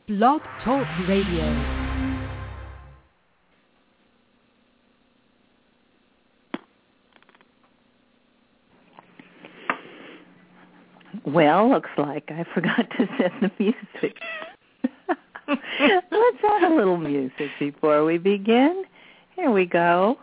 Blog Talk Radio. Well, looks like I forgot to set the music. Let's have a little music before we begin. Here we go.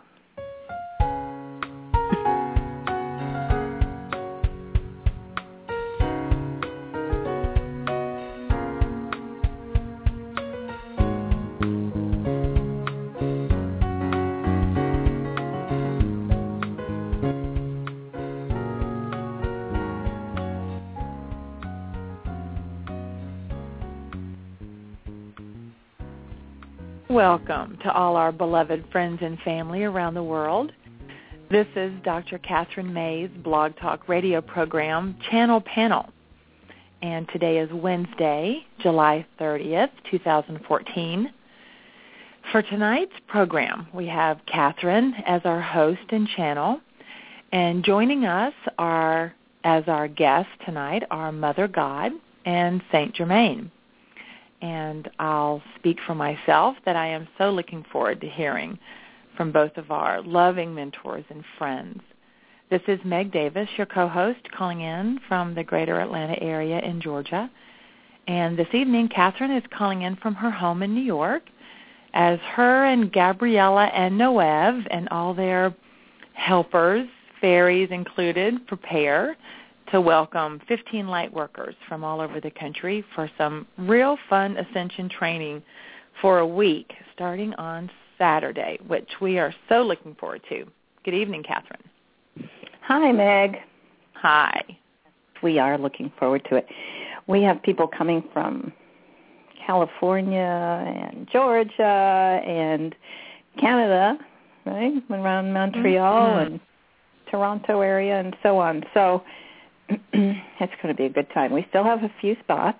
Welcome to all our beloved friends and family around the world. This is Dr. Catherine May's Blog Talk Radio program, Channel Panel. And today is Wednesday, July 30th, 2014. For tonight's program, we have Catherine as our host and channel. And joining us are, as our guests tonight, are Mother God and Saint Germain. And I'll speak for myself that I am so looking forward to hearing from both of our loving mentors and friends. This is Meg Davis, your co-host, calling in from the greater Atlanta area in Georgia. And this evening, Catherine is calling in from her home in New York as her and Gabriella and Noev and all their helpers, fairies included, prepare to welcome 15 light workers from all over the country for some real fun ascension training for a week starting on Saturday, which we are so looking forward to. Good evening, Catherine. Hi, Meg. Hi. We are looking forward to it. We have people coming from California and Georgia and Canada, right, around Montreal and Toronto area and so on. So it's going to be a good time. We still have a few spots,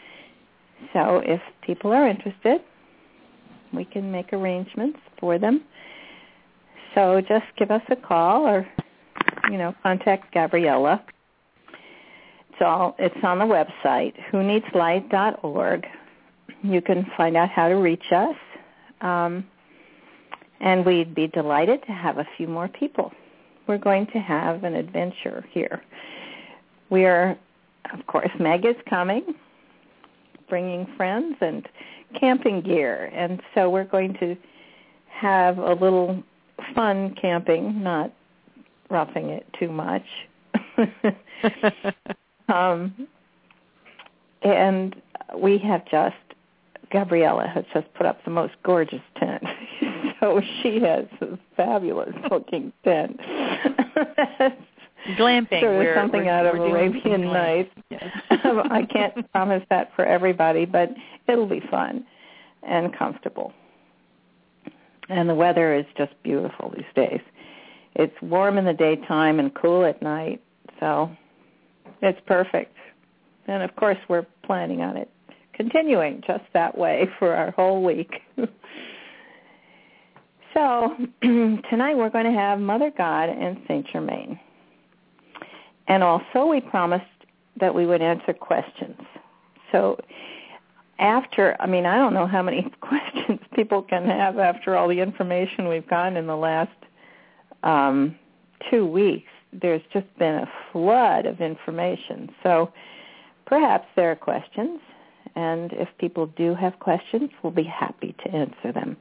so if people are interested, we can make arrangements for them. So just give us a call or, contact Gabriella. It's on the website, whoneedslight.org. You can find out how to reach us, and we'd be delighted to have a few more people. We're going to have an adventure here. We are, of course, Meg is coming, bringing friends and camping gear. And so we're going to have a little fun camping, not roughing it too much. And we have Gabriella has just put up the most gorgeous tent. So she has a fabulous-looking tent. Glamping. Sort of something out of Arabian Nights. Yes. I can't promise that for everybody, but it'll be fun and comfortable. And the weather is just beautiful these days. It's warm in the daytime and cool at night, so it's perfect. And, of course, we're planning on it continuing just that way for our whole week. So tonight we're going to have Mother God and Saint Germain. And also we promised that we would answer questions. So I don't know how many questions people can have after all the information we've gotten in the last 2 weeks. There's just been a flood of information. So perhaps there are questions, and if people do have questions, we'll be happy to answer them.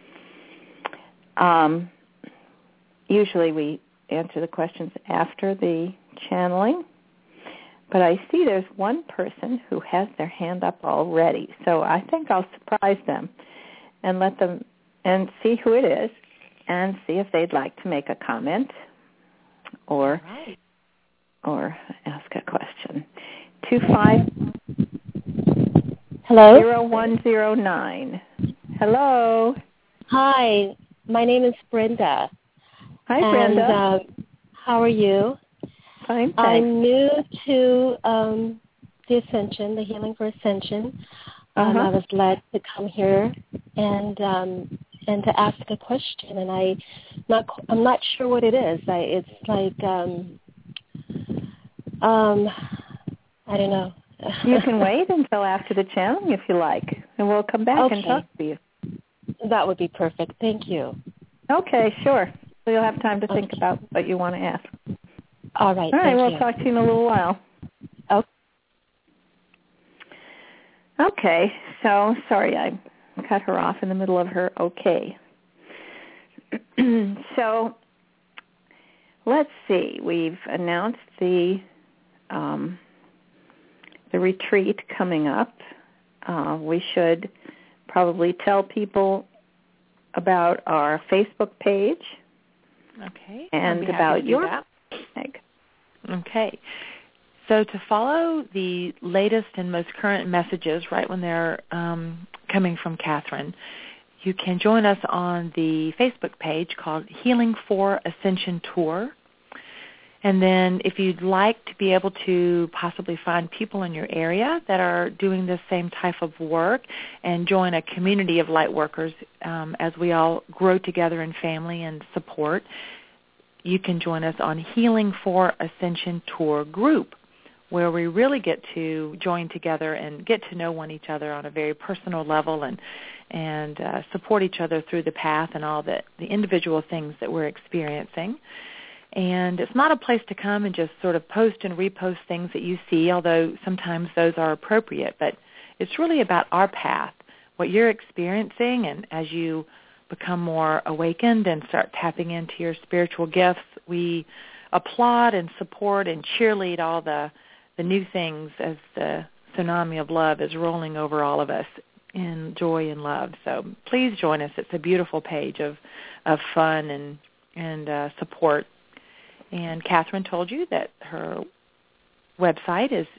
Usually we answer the questions after the channeling, but I see there's one person who has their hand up already, so I think I'll surprise them and let them and see who it is and see if they'd like to make a comment or ask a question. 250109. Hello. Hi, my name is Brenda. Hi, Brenda. And, how are you? Fine, thanks. I'm new to the Ascension, the Healing for Ascension. I was led to come here and to ask a question, and I'm not sure what it is. It's like I don't know. You can wait until after the channeling if you like. and we'll come back and talk to you. That would be perfect. Thank you. Okay, sure. So you'll have time to think about what you want to ask. All right. All right, we'll you. talk to you in a little while. Okay, so sorry I cut her off in the middle of her okay. So let's see. We've announced the retreat coming up. We should probably tell people about our Facebook page. Okay. And about your page. Okay. So to follow the latest and most current messages right when they're coming from Catherine, you can join us on the Facebook page called Healing for Ascension Tour. And then if you'd like to be able to possibly find people in your area that are doing the same type of work and join a community of light workers as we all grow together in family and support, you can join us on Healing for Ascension Tour group, where we really get to join together and get to know each other on a very personal level and support each other through the path and all the individual things that we're experiencing. And it's not a place to come and just sort of post and repost things that you see, although sometimes those are appropriate. But it's really about our path, what you're experiencing, and as you become more awakened and start tapping into your spiritual gifts, we applaud and support and cheerlead all the new things as the tsunami of love is rolling over all of us in joy and love. So please join us. It's a beautiful page of fun and support. And Catherine told you that her website is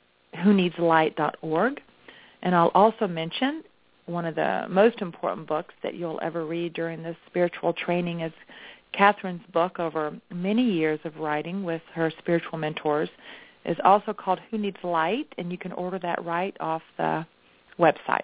whoneedslight.org. And I'll also mention one of the most important books that you'll ever read during this spiritual training is Catherine's book over many years of writing with her spiritual mentors. Is also called Who Needs Light, and you can order that right off the website.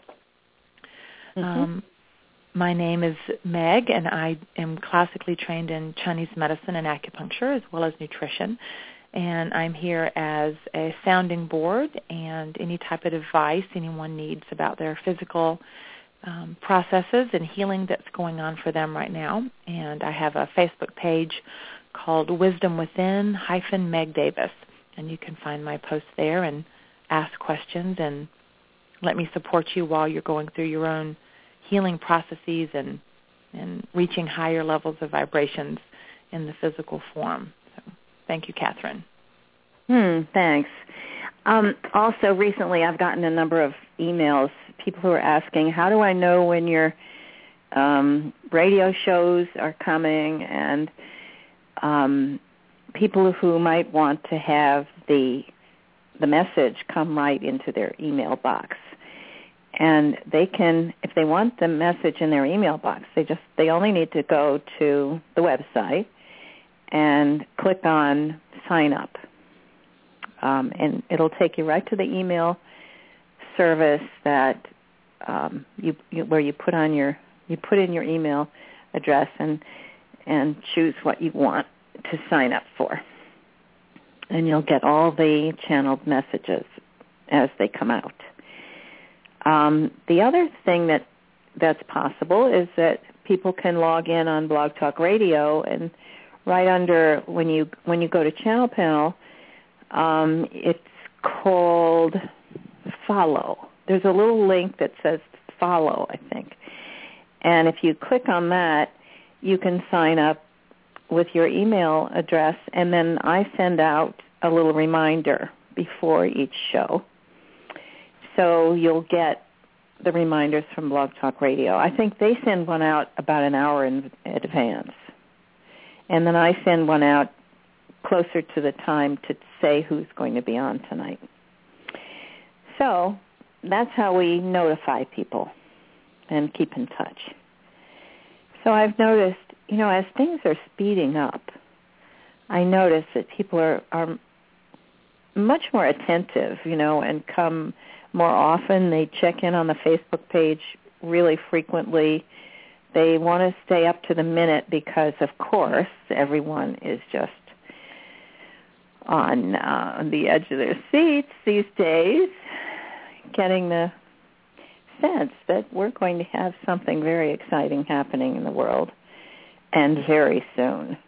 Mm-hmm. My name is Meg, and I am classically trained in Chinese medicine and acupuncture as well as nutrition. And I'm here as a sounding board and any type of advice anyone needs about their physical processes and healing that's going on for them right now. And I have a Facebook page called Wisdom Within Meg Davis. And you can find my posts there and ask questions and let me support you while you're going through your own healing processes and reaching higher levels of vibrations in the physical form. So thank you, Catherine. Thanks. Also, recently I've gotten a number of emails, people who are asking, how do I know when your radio shows are coming, and people who might want to have the message come right into their email box. And they can, if they want the message in their email box, they only need to go to the website and click on sign up. And it'll take you right to the email service that where you put in your email address and choose what you want to sign up for. And you'll get all the channeled messages as they come out. The other thing that's possible is that people can log in on Blog Talk Radio, and right under when you go to Channel Panel, it's called Follow. There's a little link that says Follow, I think. And if you click on that, you can sign up with your email address, and then I send out a little reminder before each show. So you'll get the reminders from Blog Talk Radio. I think they send one out about an hour in advance. And then I send one out closer to the time to say who's going to be on tonight. So that's how we notify people and keep in touch. So I've noticed, as things are speeding up, I notice that people are much more attentive, and come more often. They check in on the Facebook page really frequently. They want to stay up to the minute because, of course, everyone is just on the edge of their seats these days, getting the sense that we're going to have something very exciting happening in the world, and very soon.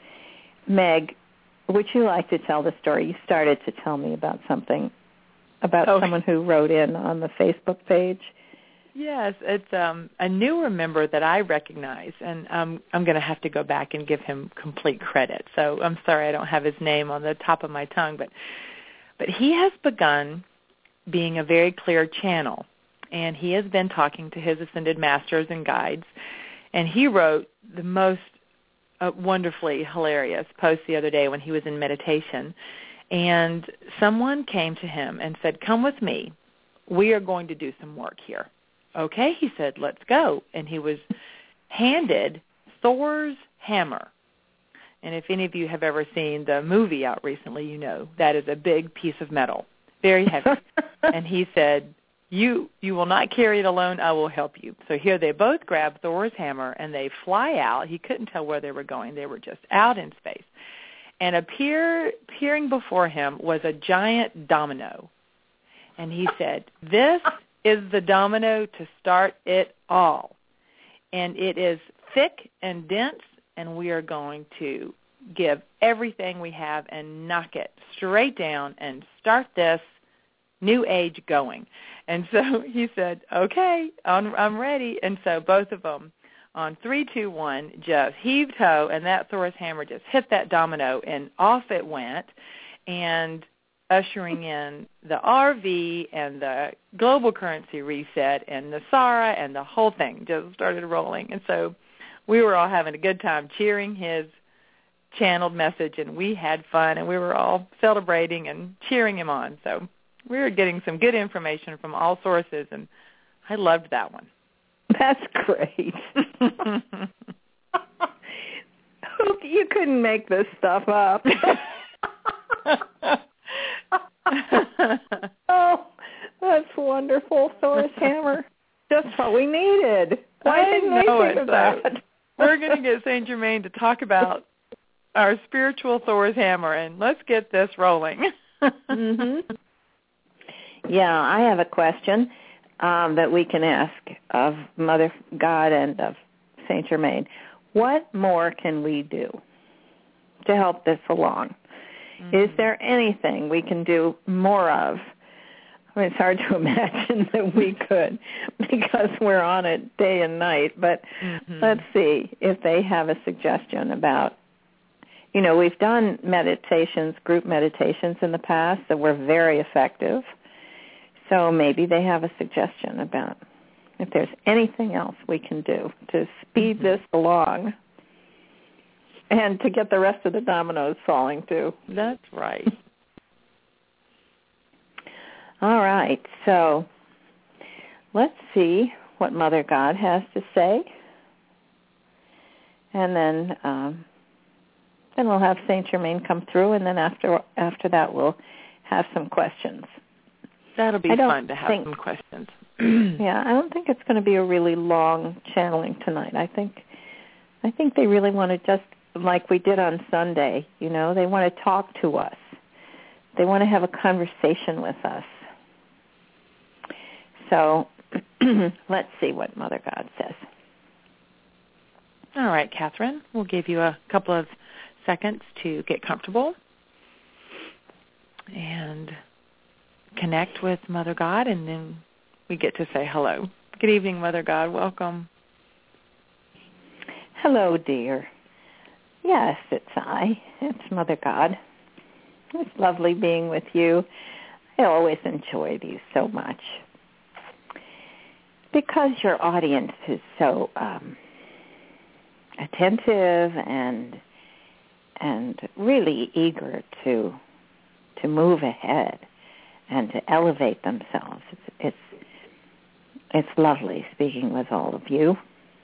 Meg, would you like to tell the story? You started to tell me about something, about someone who wrote in on the Facebook page. Yes, it's a newer member that I recognize, and I'm going to have to go back and give him complete credit. So I'm sorry I don't have his name on the top of my tongue, but he has begun being a very clear channel, and he has been talking to his ascended masters and guides, and he wrote the most wonderfully hilarious post the other day when he was in meditation, and someone came to him and said, "Come with me. We are going to do some work here." Okay, he said, "Let's go." And he was handed Thor's hammer. And if any of you have ever seen the movie out recently, you know that is a big piece of metal, very heavy. And he said, you will not carry it alone. I will help you. So here they both grab Thor's hammer, and they fly out. He couldn't tell where they were going. They were just out in space. And appearing before him was a giant domino. And he said, "This is the domino to start it all. And it is thick and dense, and we are going to give everything we have and knock it straight down and start this new age going." And so he said, "Okay, I'm ready." And so both of them on 3, 2, 1 just heaved ho, and that Thor's hammer just hit that domino, and off it went, and ushering in the RV and the global currency reset and the SARA, and the whole thing just started rolling. And so we were all having a good time cheering his channeled message, and we had fun, and we were all celebrating and cheering him on. So we were getting some good information from all sources, and I loved that one. That's great. You couldn't make this stuff up. Oh, that's wonderful. Thor's hammer. Just what we needed. Why didn't we think of that? We're going to get St. Germain to talk about our spiritual Thor's hammer, and let's get this rolling. Mm-hmm. Yeah, I have a question that we can ask of Mother God and of St. Germain. What more can we do to help this along? Mm-hmm. Is there anything we can do more of? I mean, it's hard to imagine that we could because we're on it day and night, but let's see if they have a suggestion about, we've done meditations, group meditations in the past that were very effective, so maybe they have a suggestion about if there's anything else we can do to speed this along. And to get the rest of the dominoes falling, too. That's right. All right. So let's see what Mother God has to say. And then we'll have St. Germain come through, and then after that we'll have some questions. That'll be fun to have some questions. Yeah, I don't think it's going to be a really long channeling tonight. I think they really want to just, like we did on Sunday, they want to talk to us. They want to have a conversation with us. So let's see what Mother God says. All right, Catherine, we'll give you a couple of seconds to get comfortable and connect with Mother God, and then we get to say hello. Good evening, Mother God. Welcome. Hello, dear. Yes, it's I. It's Mother God. It's lovely being with you. I always enjoy these so much because your audience is so attentive and really eager to move ahead and to elevate themselves. It's lovely speaking with all of you.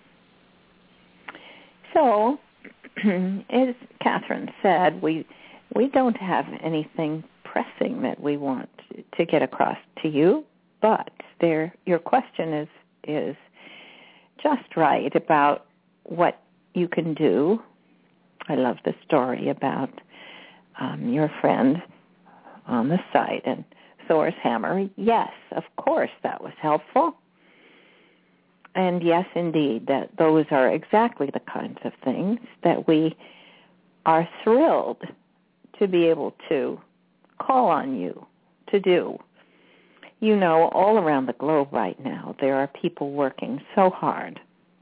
So, as Catherine said, we don't have anything pressing that we want to get across to you, but your question is just right about what you can do. I love the story about your friend on the site and Thor's hammer. Yes, of course, that was helpful. And yes, indeed, that those are exactly the kinds of things that we are thrilled to be able to call on you to do. You know, all around the globe right now, there are people working so hard.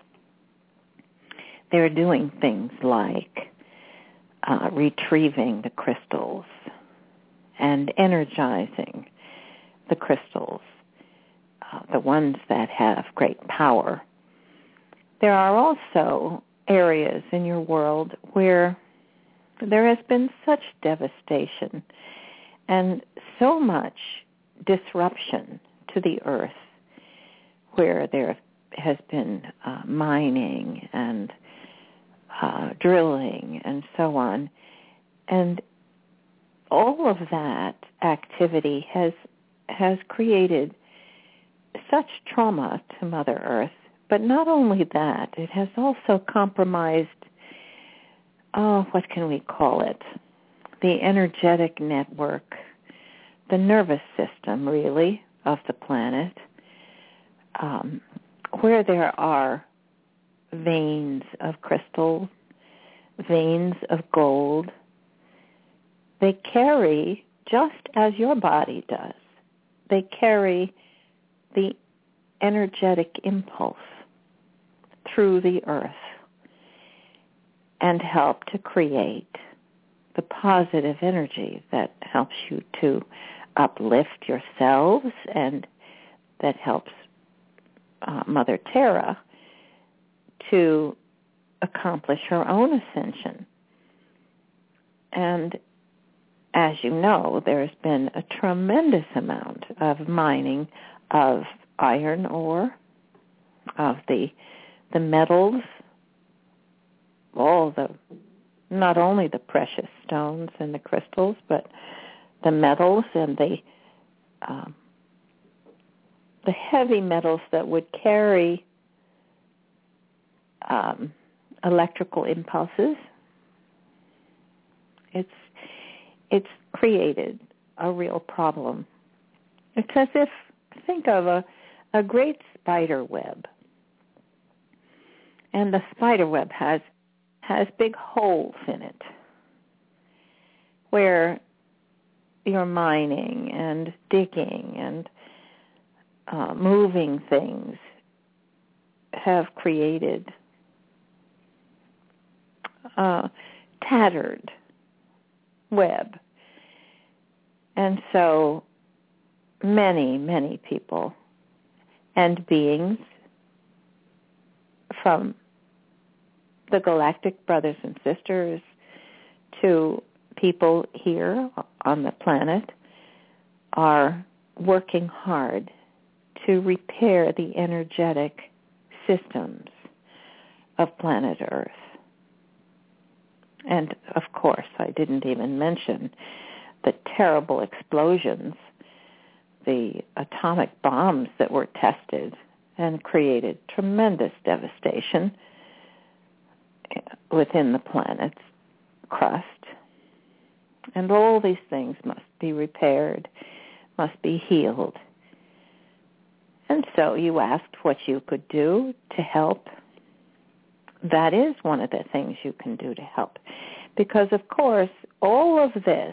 They're doing things like retrieving the crystals and energizing the crystals, the ones that have great power. There are also areas in your world where there has been such devastation and so much disruption to the earth, where there has been mining and drilling and so on. And all of that activity has created such trauma to Mother Earth. But not only that, it has also compromised, what can we call it? The energetic network, the nervous system, really, of the planet, where there are veins of crystal, veins of gold. They carry, just as your body does, they carry the energetic impulse through the earth and help to create the positive energy that helps you to uplift yourselves and that helps Mother Terra to accomplish her own ascension. And as you know, there's been a tremendous amount of mining of iron ore, of the metals, not only the precious stones and the crystals, but the metals and the heavy metals that would carry electrical impulses. It's created a real problem. It's as if, think of a great spider web. And the spider web has big holes in it where you're mining and digging and moving things have created a tattered web. And so many, many people and beings from the galactic brothers and sisters to people here on the planet are working hard to repair the energetic systems of planet Earth. And, of course, I didn't even mention the terrible explosions, the atomic bombs that were tested and created tremendous devastation within the planet's crust. And all these things must be repaired, must be healed. And so you asked what you could do to help. That is one of the things you can do to help. Because, of course, all of this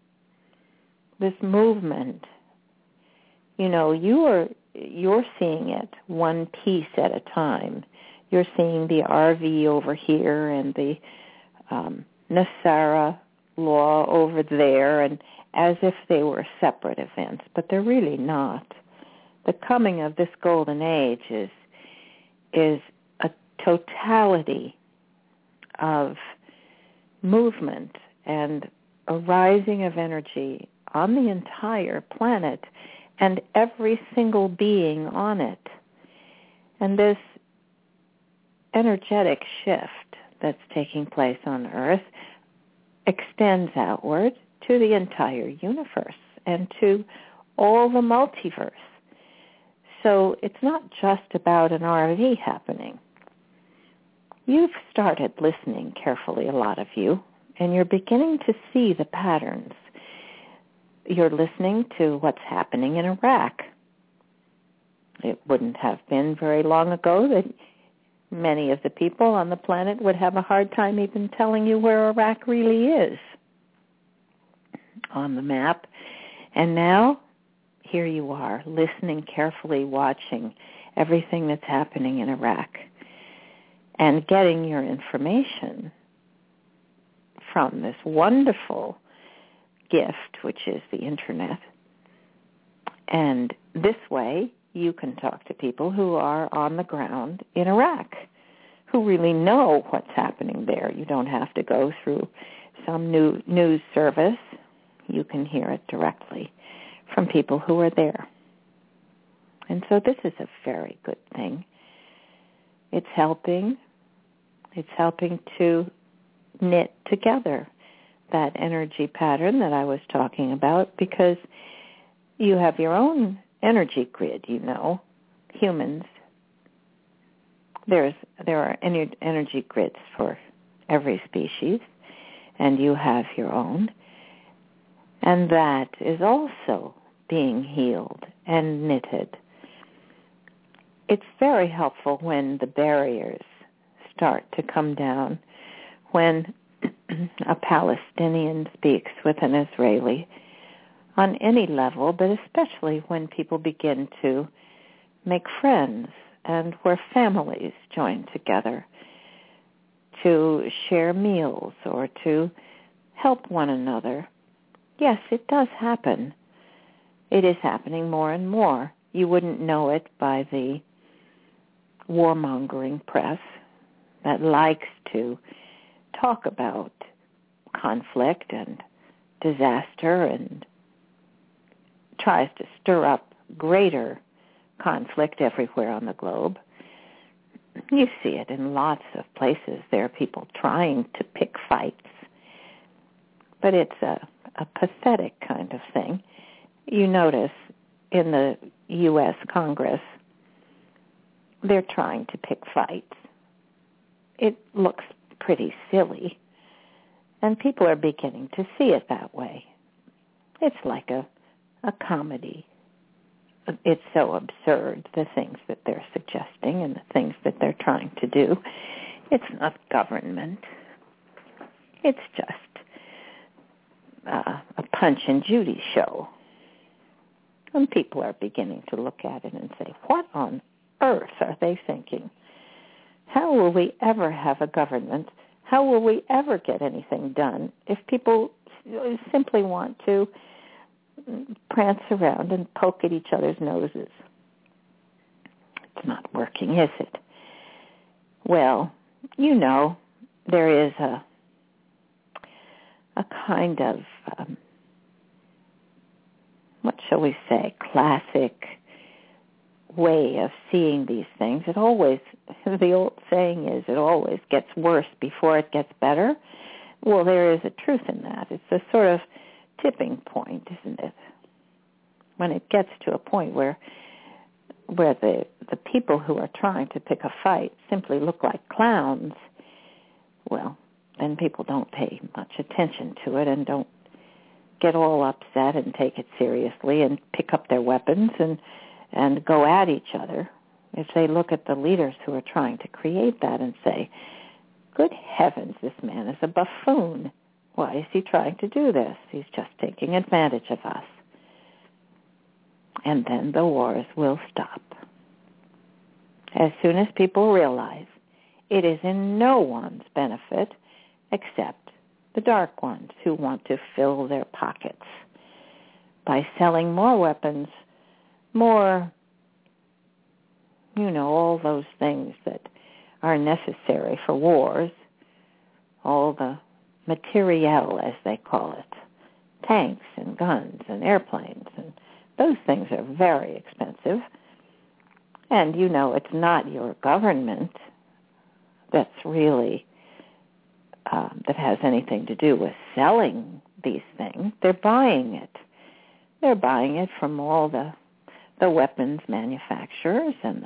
movement, you know, you're seeing it one piece at a time. You're seeing the RV over here and the Nasara law over there, and as if they were separate events, but they're really not. The coming of this golden age is a totality of movement and a rising of energy on the entire planet and every single being on it. And this energetic shift that's taking place on Earth extends outward to the entire universe and to all the multiverse. So it's not just about an RV happening. You've started listening carefully, a lot of you, and you're beginning to see the patterns. You're listening to what's happening in Iraq. it wouldn't have been very long ago that many of the people on the planet would have a hard time even telling you where Iraq really is on the map. And now, here you are, listening carefully, watching everything that's happening in Iraq and getting your information from this wonderful gift, which is the Internet. And this way, you can talk to people who are on the ground in Iraq, who really know what's happening there. You don't have to go through some news service. You can hear it directly from people who are there. And so this is a very good thing. It's helping to knit together that energy pattern that I was talking about, because you have your own energy grid, humans. There are energy grids for every species, and you have your own. And that is also being healed and knitted. It's very helpful when the barriers start to come down, when a Palestinian speaks with an Israeli on any level, but especially when people begin to make friends and where families join together to share meals or to help one another. Yes, it does happen. It is happening more and more. You wouldn't know it by the warmongering press that likes to talk about conflict and disaster and tries to stir up greater conflict everywhere on the globe. You see it in lots of places. There are people trying to pick fights. But it's a pathetic kind of thing. You notice in the U.S. Congress, they're trying to pick fights. It looks pretty silly, and people are beginning to see it that way. It's like a comedy. It's so absurd, the things that they're suggesting and the things that they're trying to do. It's not government. It's just a Punch and Judy show. And people are beginning to look at it and say, what on earth are they thinking? How will we ever have a government? How will we ever get anything done if people simply want to prance around and poke at each other's noses? It's not working, is it? Well, there is a kind of, what shall we say, classic way of seeing these things. It always, the old saying is, it always gets worse before it gets better. Well, there is a truth in that. It's a sort of tipping point, isn't it? When it gets to a point where the people who are trying to pick a fight simply look like clowns, well, then people don't pay much attention to it and don't get all upset and take it seriously and pick up their weapons and go at each other. If they look at the leaders who are trying to create that and say, good heavens, this man is a buffoon. Why is he trying to do this? He's just taking advantage of us. And then the wars will stop. As soon as people realize it is in no one's benefit except the dark ones who want to fill their pockets by selling more weapons, more, all those things that are necessary for wars, all the materiel, as they call it, tanks and guns and airplanes, and those things are very expensive. And it's not your government that's really, that has anything to do with selling these things. They're buying it. They're buying it from all the weapons manufacturers and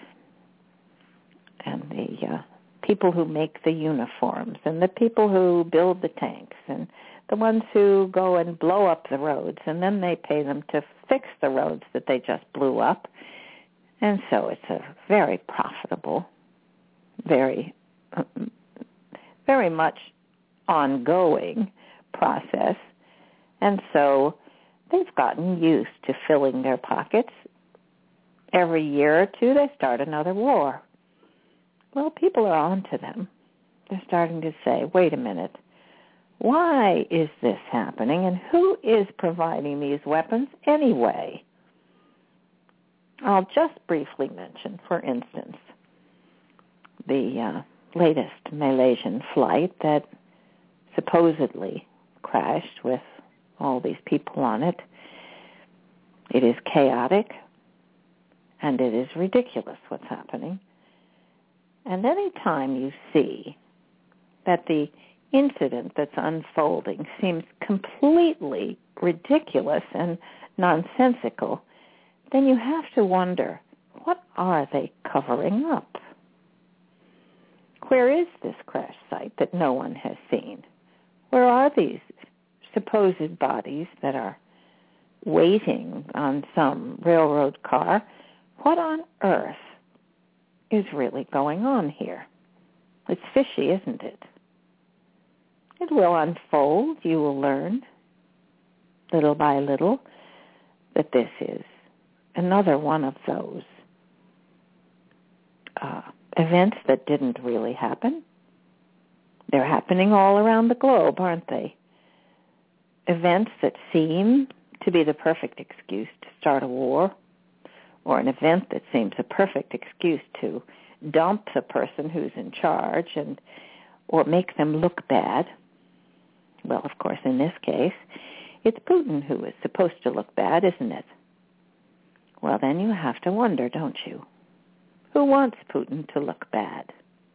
the people who make the uniforms and the people who build the tanks and the ones who go and blow up the roads, and then they pay them to fix the roads that they just blew up. And so it's a very profitable, very much ongoing process. And so they've gotten used to filling their pockets. Every year or two, they start another war. Well, people are on to them. They're starting to say, wait a minute, why is this happening, and who is providing these weapons anyway? I'll just briefly mention, for instance, the latest Malaysian flight that supposedly crashed with all these people on it. It is chaotic, and it is ridiculous what's happening. And any time you see that the incident that's unfolding seems completely ridiculous and nonsensical, then you have to wonder, what are they covering up? Where is this crash site that no one has seen? Where are these supposed bodies that are waiting on some railroad car? What on earth is really going on here? It's fishy, isn't it? It will unfold. You will learn little by little that this is another one of those events that didn't really happen. They're happening all around the globe, aren't they? Events that seem to be the perfect excuse to start a war, or an event that seems a perfect excuse to dump the person who's in charge or make them look bad. Well, of course, in this case, it's Putin who is supposed to look bad, isn't it? Well, then you have to wonder, don't you? Who wants Putin to look bad?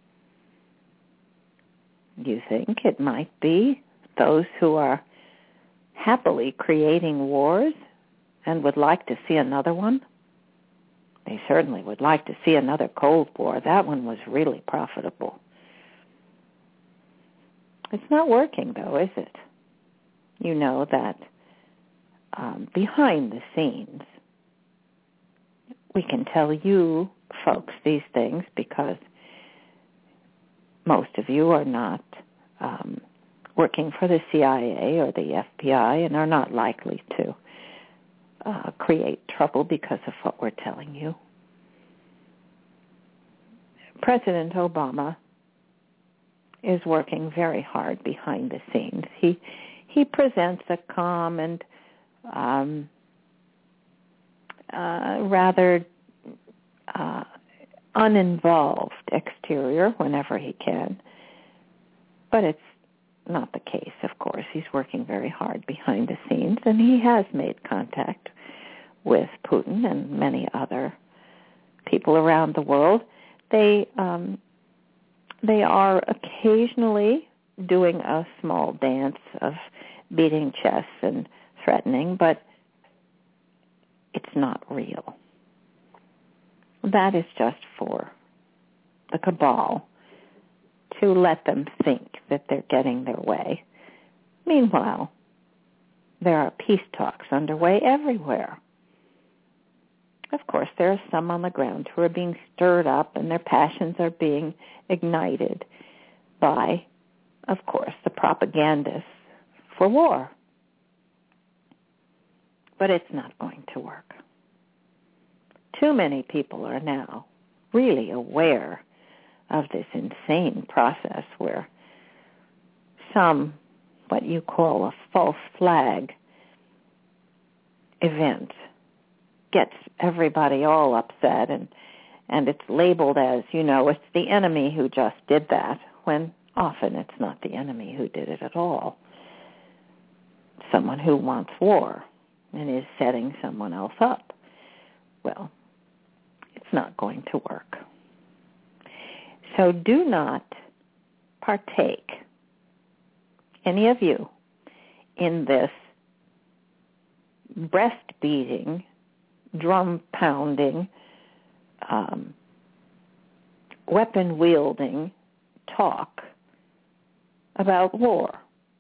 You think it might be those who are happily creating wars and would like to see another one? They certainly would like to see another Cold War. That one was really profitable. It's not working, though, is it? You know that behind the scenes, we can tell you folks these things because most of you are not working for the CIA or the FBI and are not likely to create trouble because of what we're telling you. President Obama is working very hard behind the scenes. He presents a calm and rather uninvolved exterior whenever he can. But it's not the case, of course. He's working very hard behind the scenes, and he has made contact with Putin and many other people around the world. They are occasionally doing a small dance of beating chess and threatening, but it's not real. That is just for the cabal to let them think that they're getting their way. Meanwhile, there are peace talks underway everywhere. Of course, there are some on the ground who are being stirred up and their passions are being ignited by, of course, the propagandists for war. But it's not going to work. Too many people are now really aware of this insane process where some, what you call a false flag event, gets everybody all upset and it's labeled as, it's the enemy who just did that, when often it's not the enemy who did it at all. Someone who wants war and is setting someone else up. Well, it's not going to work. So do not partake, any of you, in this breast-beating, drum-pounding, weapon-wielding talk about war.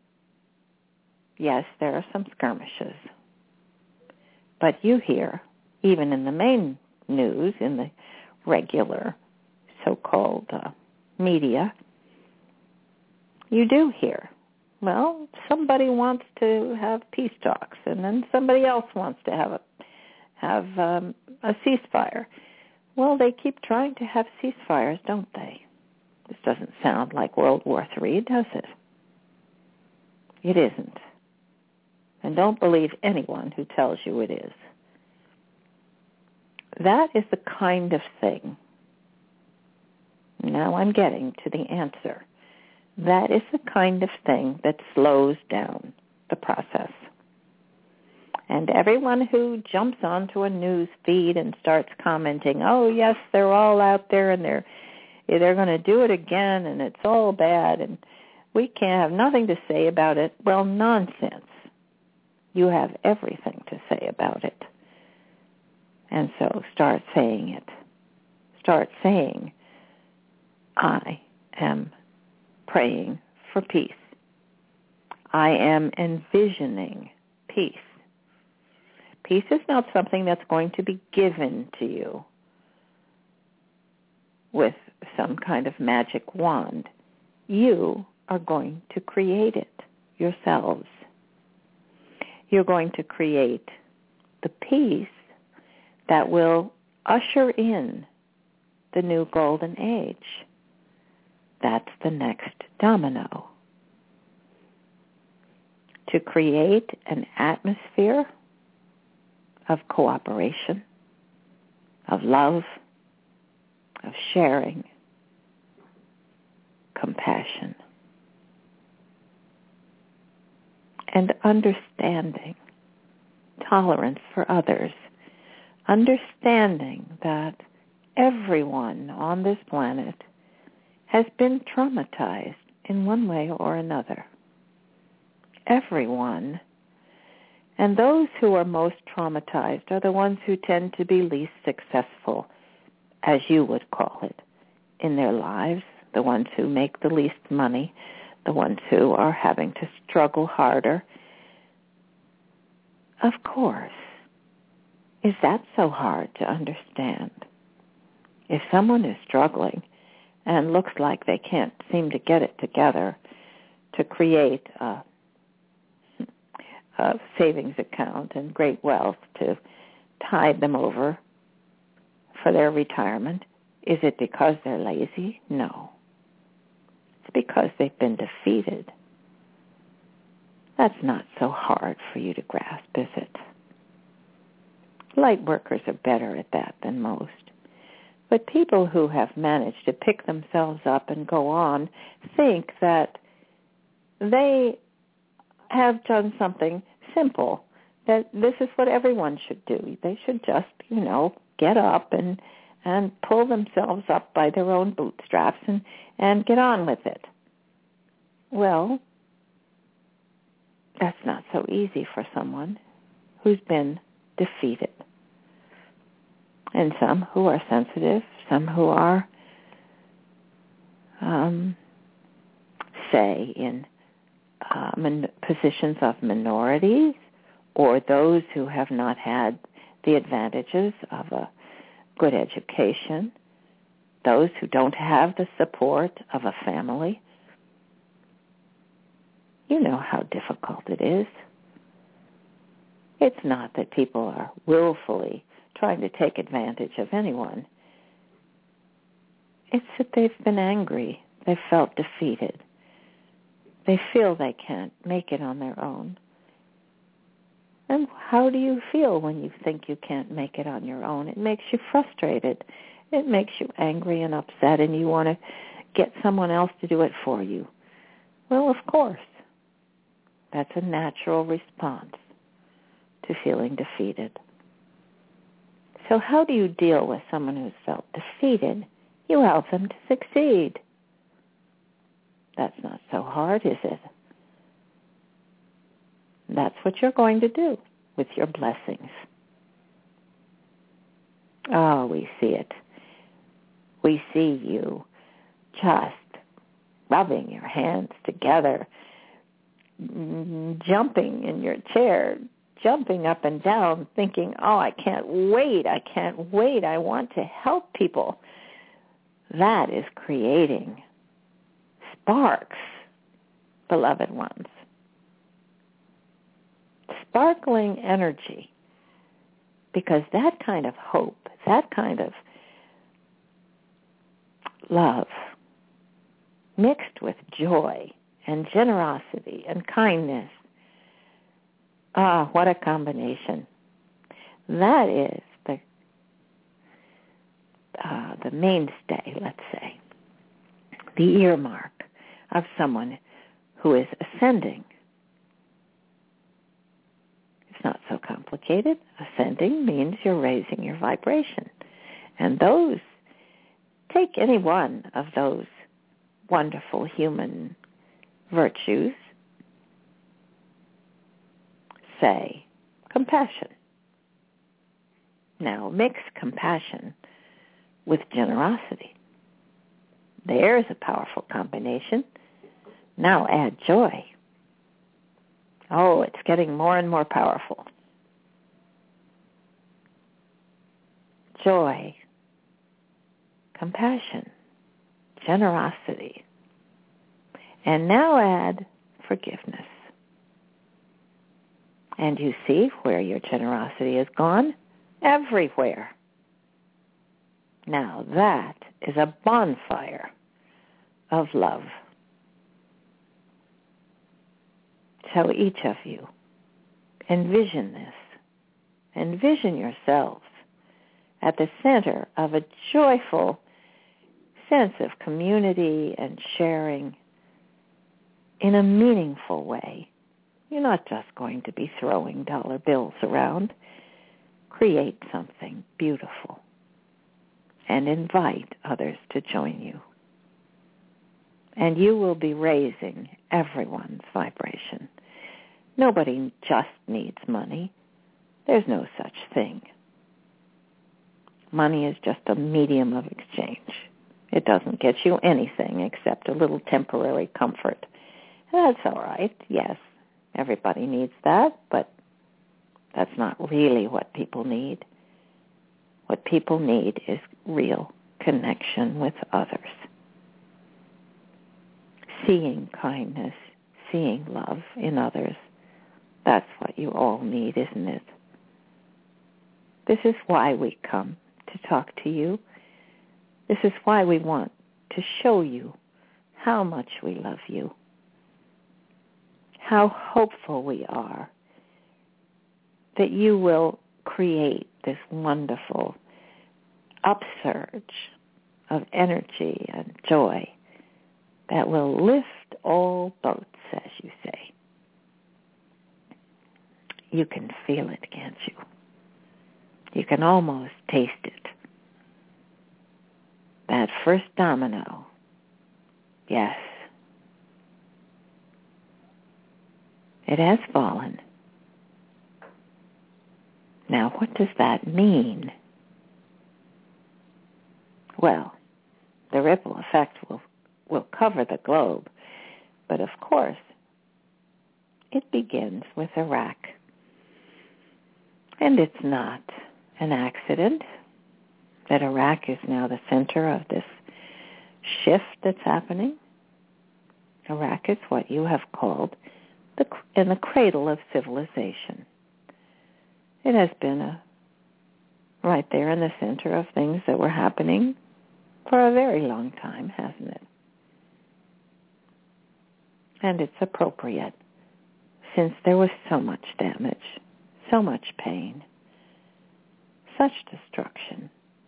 Yes, there are some skirmishes. But you hear, even in the news in the regular so-called media, you do hear, well, somebody wants to have peace talks, and then somebody else wants to have a ceasefire. Well, they keep trying to have ceasefires, don't they? This doesn't sound like World War III, does it? It isn't. And don't believe anyone who tells you it is. That is the kind of thing. Now I'm getting to the answer. That is the kind of thing that slows down the process. And everyone who jumps onto a news feed and starts commenting, oh, yes, they're all out there and they're going to do it again and it's all bad and we can't have nothing to say about it. Well, nonsense. You have everything to say about it. And so start saying it. Start saying, I am praying for peace. I am envisioning peace. Peace is not something that's going to be given to you with some kind of magic wand. You are going to create it yourselves. You're going to create the peace that will usher in the new golden age. That's the next domino. To create an atmosphere of cooperation, of love, of sharing, compassion, and understanding, tolerance for others, understanding that everyone on this planet has been traumatized in one way or another. Everyone. And those who are most traumatized are the ones who tend to be least successful, as you would call it, in their lives, the ones who make the least money, the ones who are having to struggle harder. Of course. Is that so hard to understand? If someone is struggling and looks like they can't seem to get it together to create a savings account and great wealth to tide them over for their retirement, is it because they're lazy? No. It's because they've been defeated. That's not so hard for you to grasp, is it? Light workers are better at that than most. But people who have managed to pick themselves up and go on think that they have done something simple, that this is what everyone should do. They should just, get up and pull themselves up by their own bootstraps and get on with it. Well, that's not so easy for someone who's been defeated. And some who are sensitive, some who are, say, in positions of minorities, or those who have not had the advantages of a good education, those who don't have the support of a family. You know how difficult it is. It's not that people are willfully trying to take advantage of anyone. It's that they've been angry. They've felt defeated. They feel they can't make it on their own. And how do you feel when you think you can't make it on your own? It makes you frustrated. It makes you angry and upset, and you want to get someone else to do it for you. Well, of course. That's a natural response to feeling defeated. So how do you deal with someone who's felt defeated? You help them to succeed. That's not so hard, is it? That's what you're going to do with your blessings. Oh, we see it. We see you just rubbing your hands together, jumping in your chair, jumping up and down thinking, oh, I can't wait, I want to help people. That is creating sparks, beloved ones. Sparkling energy. Because that kind of hope, that kind of love, mixed with joy and generosity and kindness, what a combination. That is the mainstay, let's say, the earmark of someone who is ascending. It's not so complicated. Ascending means you're raising your vibration. And take any one of those wonderful human virtues, say compassion. Now mix compassion with generosity. There's a powerful combination. Now add joy. Oh, it's getting more and more powerful. Joy, compassion, generosity. And now add forgiveness. And you see where your generosity has gone? Everywhere. Now that is a bonfire of love. So each of you, envision this. Envision yourselves at the center of a joyful sense of community and sharing in a meaningful way. You're not just going to be throwing dollar bills around. Create something beautiful and invite others to join you. And you will be raising everyone's vibration. Nobody just needs money. There's no such thing. Money is just a medium of exchange. It doesn't get you anything except a little temporary comfort. That's all right, yes. Everybody needs that, but that's not really what people need. What people need is real connection with others. Seeing kindness, seeing love in others. That's what you all need, isn't it? This is why we come to talk to you. This is why we want to show you how much we love you, how hopeful we are that you will create this wonderful upsurge of energy and joy that will lift all boats, as you say. You can feel it, can't you? You can almost taste it. That first domino, yes, it has fallen. Now, what does that mean? Well, the ripple effect will cover the globe, but of course, it begins with Iraq. And it's not an accident that Iraq is now the center of this shift that's happening. Iraq is what you have called in the cradle of civilization. It has been right there in the center of things that were happening for a very long time, hasn't it? And it's appropriate, since there was so much damage, so much pain, such destruction,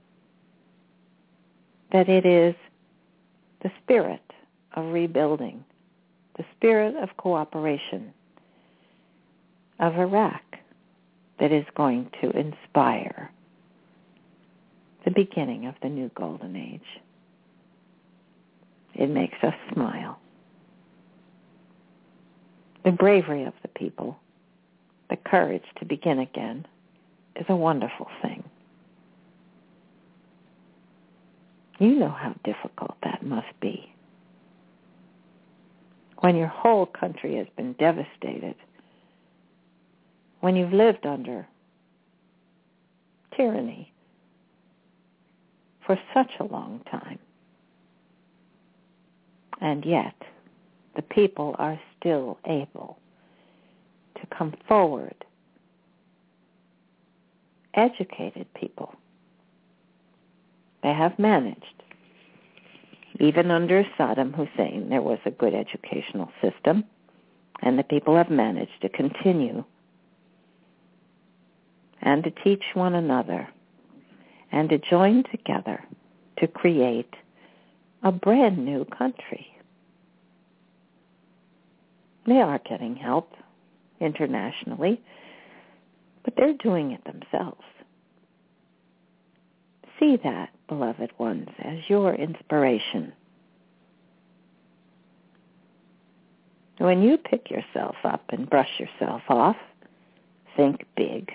that it is the spirit of rebuilding, the spirit of cooperation of Iraq that is going to inspire the beginning of the new golden age. It makes us smile. The bravery of the people, the courage to begin again, is a wonderful thing. You know how difficult that must be. When your whole country has been devastated when you've lived under tyranny for such a long time. And yet, the people are still able to come forward, educated people. They have managed. Even under Saddam Hussein, there was a good educational system, and the people have managed to continue and to teach one another and to join together to create a brand new country. They are getting help internationally, but they're doing it themselves. See that, beloved ones, as your inspiration. When you pick yourself up and brush yourself off, think big.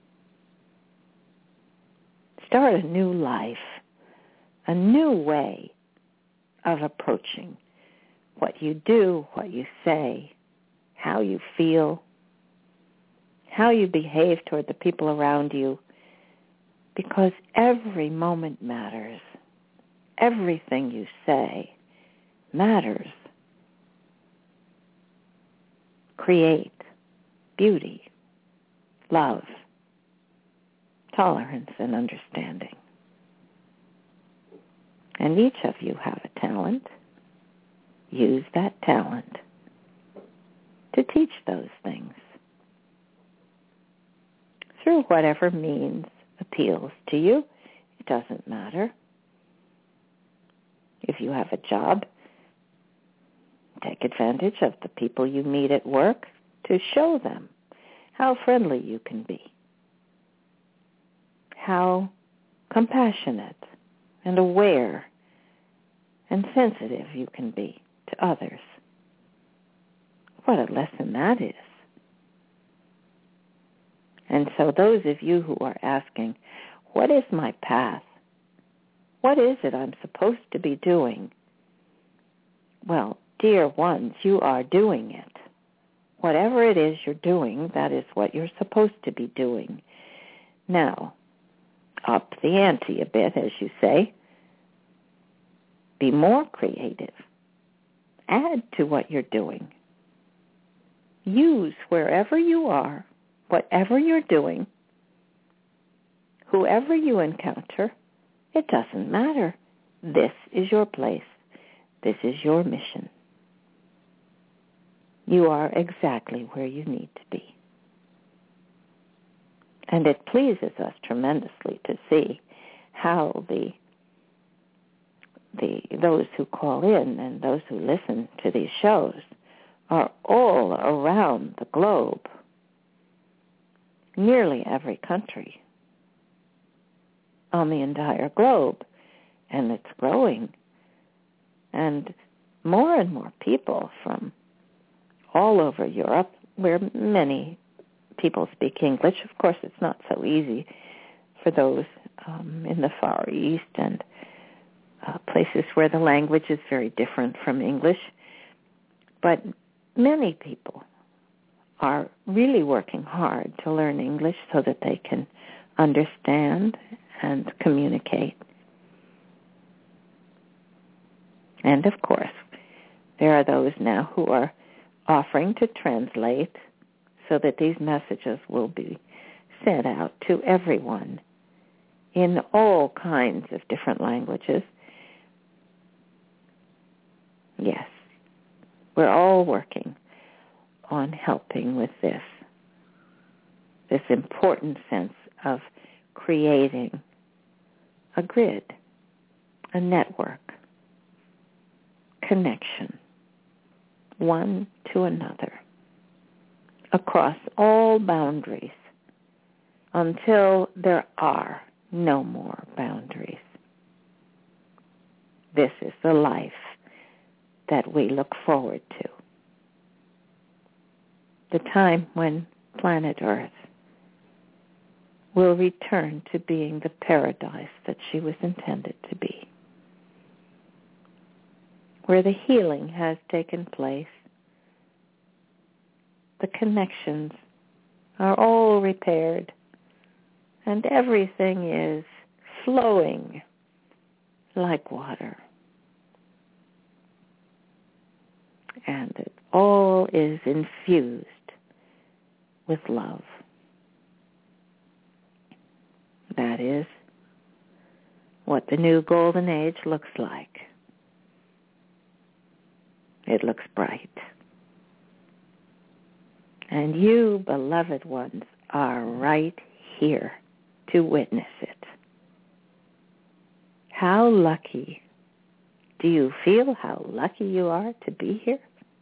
Start a new life, a new way of approaching what you do, what you say, how you feel, how you behave toward the people around you, because every moment matters. Everything you say matters. Create beauty, love, tolerance, and understanding. And each of you have a talent. Use that talent to teach those things through whatever means appeals to you. It doesn't matter. If you have a job, take advantage of the people you meet at work to show them how friendly you can be, how compassionate and aware and sensitive you can be to others. What a lesson that is. And so those of you who are asking, what is my path? What is it I'm supposed to be doing? Well, dear ones, you are doing it. Whatever it is you're doing, that is what you're supposed to be doing. Now, up the ante a bit, as you say. Be more creative. Add to what you're doing. Use wherever you are, whatever you're doing, whoever you encounter, it doesn't matter. This is your place. This is your mission. You are exactly where you need to be. And it pleases us tremendously to see how those who call in and those who listen to these shows are all around the globe, nearly every country on the entire globe, and it's growing. And more people from all over Europe, where many people speak English. Of course, it's not so easy for those in the Far East and places where the language is very different from English. But many people are really working hard to learn English so that they can understand and communicate. And of course, there are those now who are offering to translate so that these messages will be sent out to everyone in all kinds of different languages. Yes, we're all working on helping with this important sense of creating a grid, a network, connection, one to another, across all boundaries until there are no more boundaries. This is the life that we look forward to. The time when planet Earth will return to being the paradise that she was intended to be, where the healing has taken place, the connections are all repaired, and everything is flowing like water. And it all is infused with love. That is what the new golden age looks like. It looks bright. And you, beloved ones, are right here to witness it. How lucky. Do you feel how lucky you are to be here?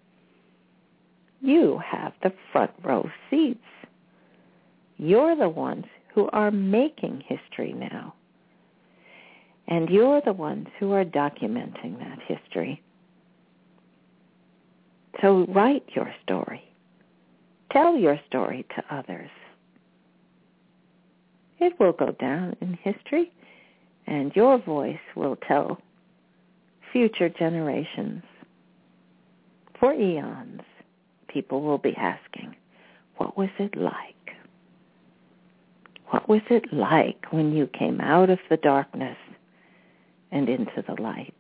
You have the front row seats. You're the ones who are making history now. And you're the ones who are documenting that history. So write your story. Tell your story to others. It will go down in history, and your voice will tell future generations. For eons, people will be asking, what was it like? What was it like when you came out of the darkness and into the light?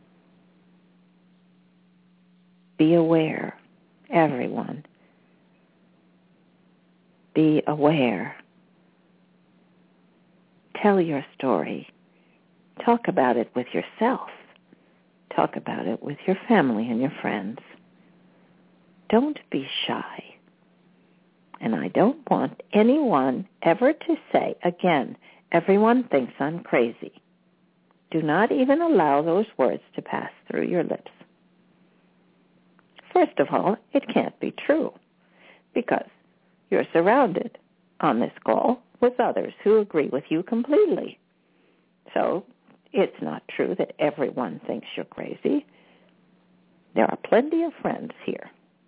Be aware, everyone. Be aware. Tell your story. Talk about it with yourself. Talk about it with your family and your friends. Don't be shy. And I don't want anyone ever to say, again, everyone thinks I'm crazy. Do not even allow those words to pass through your lips. First of all, it can't be true, because you're surrounded on this call with others who agree with you completely. So it's not true that everyone thinks you're crazy. There are plenty of friends here.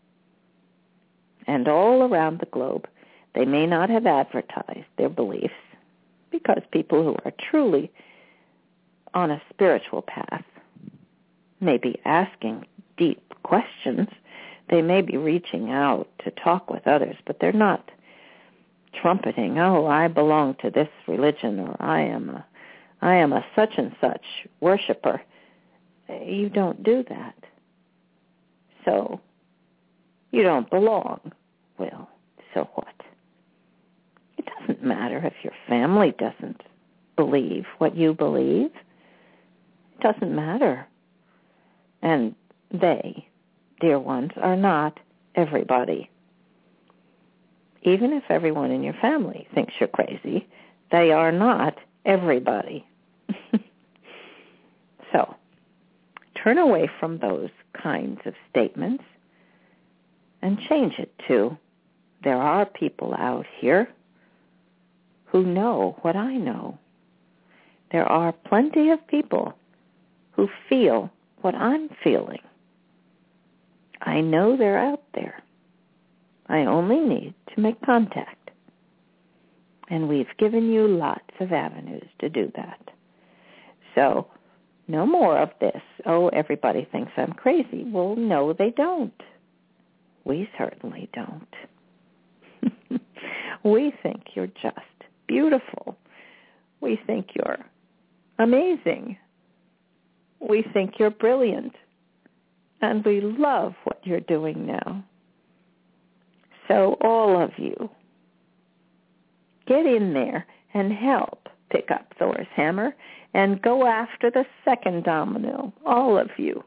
And all around the globe, they may not have advertised their beliefs, because people who are truly on a spiritual path may be asking deep questions. They may be reaching out to talk with others, but they're not trumpeting, oh, I belong to this religion, or I am a such and such worshiper. You don't do that. So you don't belong. Well, so what? It doesn't matter if your family doesn't believe what you believe. It doesn't matter. And they, dear ones, are not everybody. Even if everyone in your family thinks you're crazy, they are not everybody. So, turn away from those kinds of statements and change it to, there are people out here who know what I know. There are plenty of people who feel what I'm feeling. I know they're out there. I only need to make contact. And we've given you lots of avenues to do that. So, no more of this, oh, everybody thinks I'm crazy. Well, no, they don't. We certainly don't. We think you're just beautiful. We think you're amazing. We think you're brilliant. And we love what you're doing now. So all of you, get in there and help pick up Thor's hammer and go after the second domino, all of you.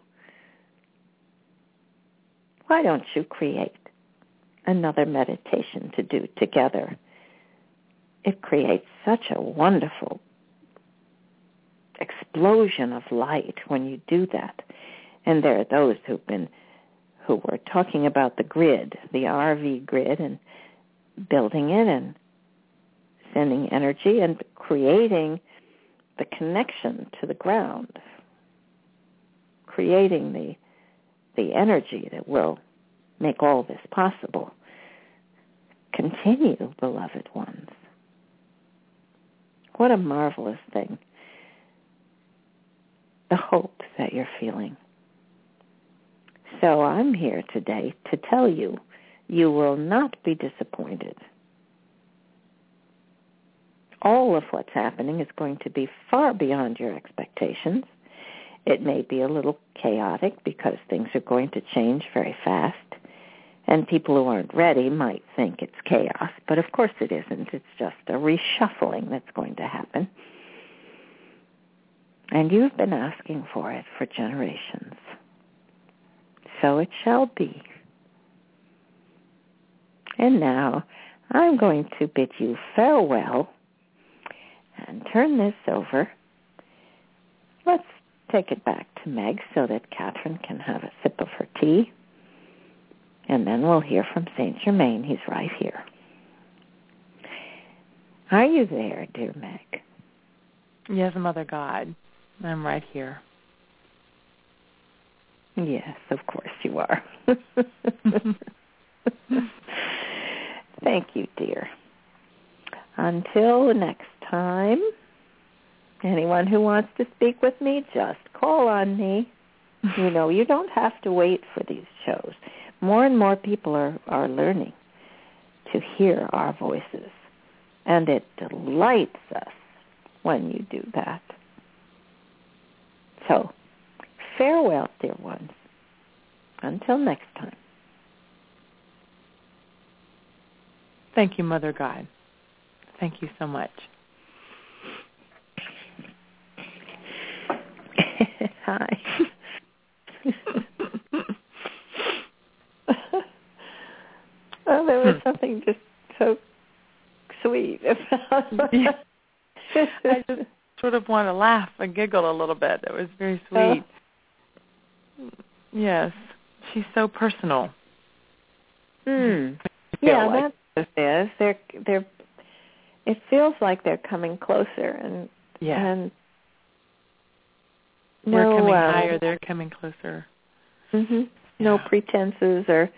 Why don't you create another meditation to do together? It creates such a wonderful explosion of light when you do that. And there are those who were talking about the grid, the RV grid, and building it and sending energy and creating the connection to the ground, creating the energy that will make all this possible. Continue, beloved ones. What a marvelous thing. The hope that you're feeling. So I'm here today to tell you, you will not be disappointed. all of what's happening is going to be far beyond your expectations. It may be a little chaotic because things are going to change very fast, and people who aren't ready might think it's chaos, but of course it isn't. It's just a reshuffling that's going to happen. And you've been asking for it for generations. So it shall be. And now I'm going to bid you farewell and turn this over. Let's take it back to Meg so that Catherine can have a sip of her tea. And then we'll hear from Saint Germain. He's right here. Are you there, dear Meg? Yes, Mother God. I'm right here. Yes, of course you are. Thank you, dear. Until next time, anyone who wants to speak with me, just call on me. You know, you don't have to wait for these shows. More and more people are learning to hear our voices, and it delights us when you do that. So, farewell, dear ones. Until next time. Thank you, Mother God. Thank you so much. Hi. Oh, there was something just so sweet about that. I just sort of want to laugh and giggle a little bit. It was very sweet. Yes. She's so personal. Yeah, like that's what it is. They're it feels like they're coming closer, and we're coming higher, they're coming closer. Mm-hmm. No pretenses or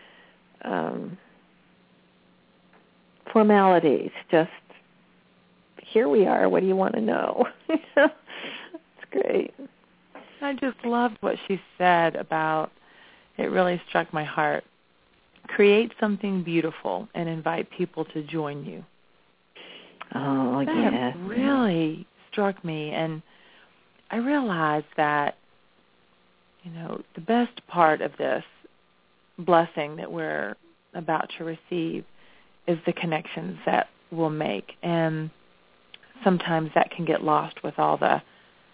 formalities. Just here we are. What do you want to know? It's great. I just loved what she said about. It really struck my heart. Create something beautiful and invite people to join you. Oh, that really struck me, and I realized that, you know, the best part of this blessing that we're about to receive is the connections that we'll make, and sometimes that can get lost with all the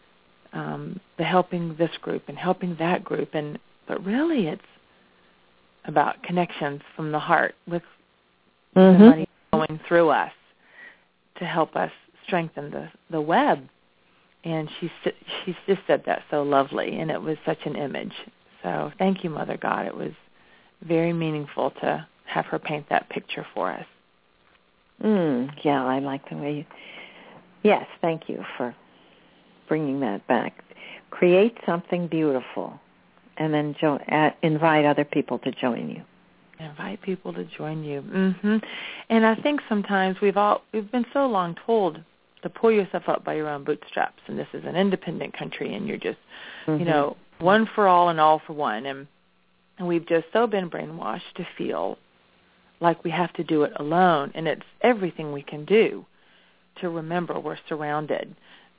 helping this group and helping that group, but really it's about connections from the heart with the money going through us to help us strengthen the web. And she just said that so lovely, and it was such an image. So thank you, Mother God. It was very meaningful to have her paint that picture for us. Yeah, I like the way you... Yes, thank you for bringing that back. Create something beautiful, and then invite other people to join you. Invite people to join you. And I think sometimes we've been so long told to pull yourself up by your own bootstraps, and this is an independent country, and you're just, you know, one for all and all for one. And we've just so been brainwashed to feel like we have to do it alone, and it's everything we can do to remember we're surrounded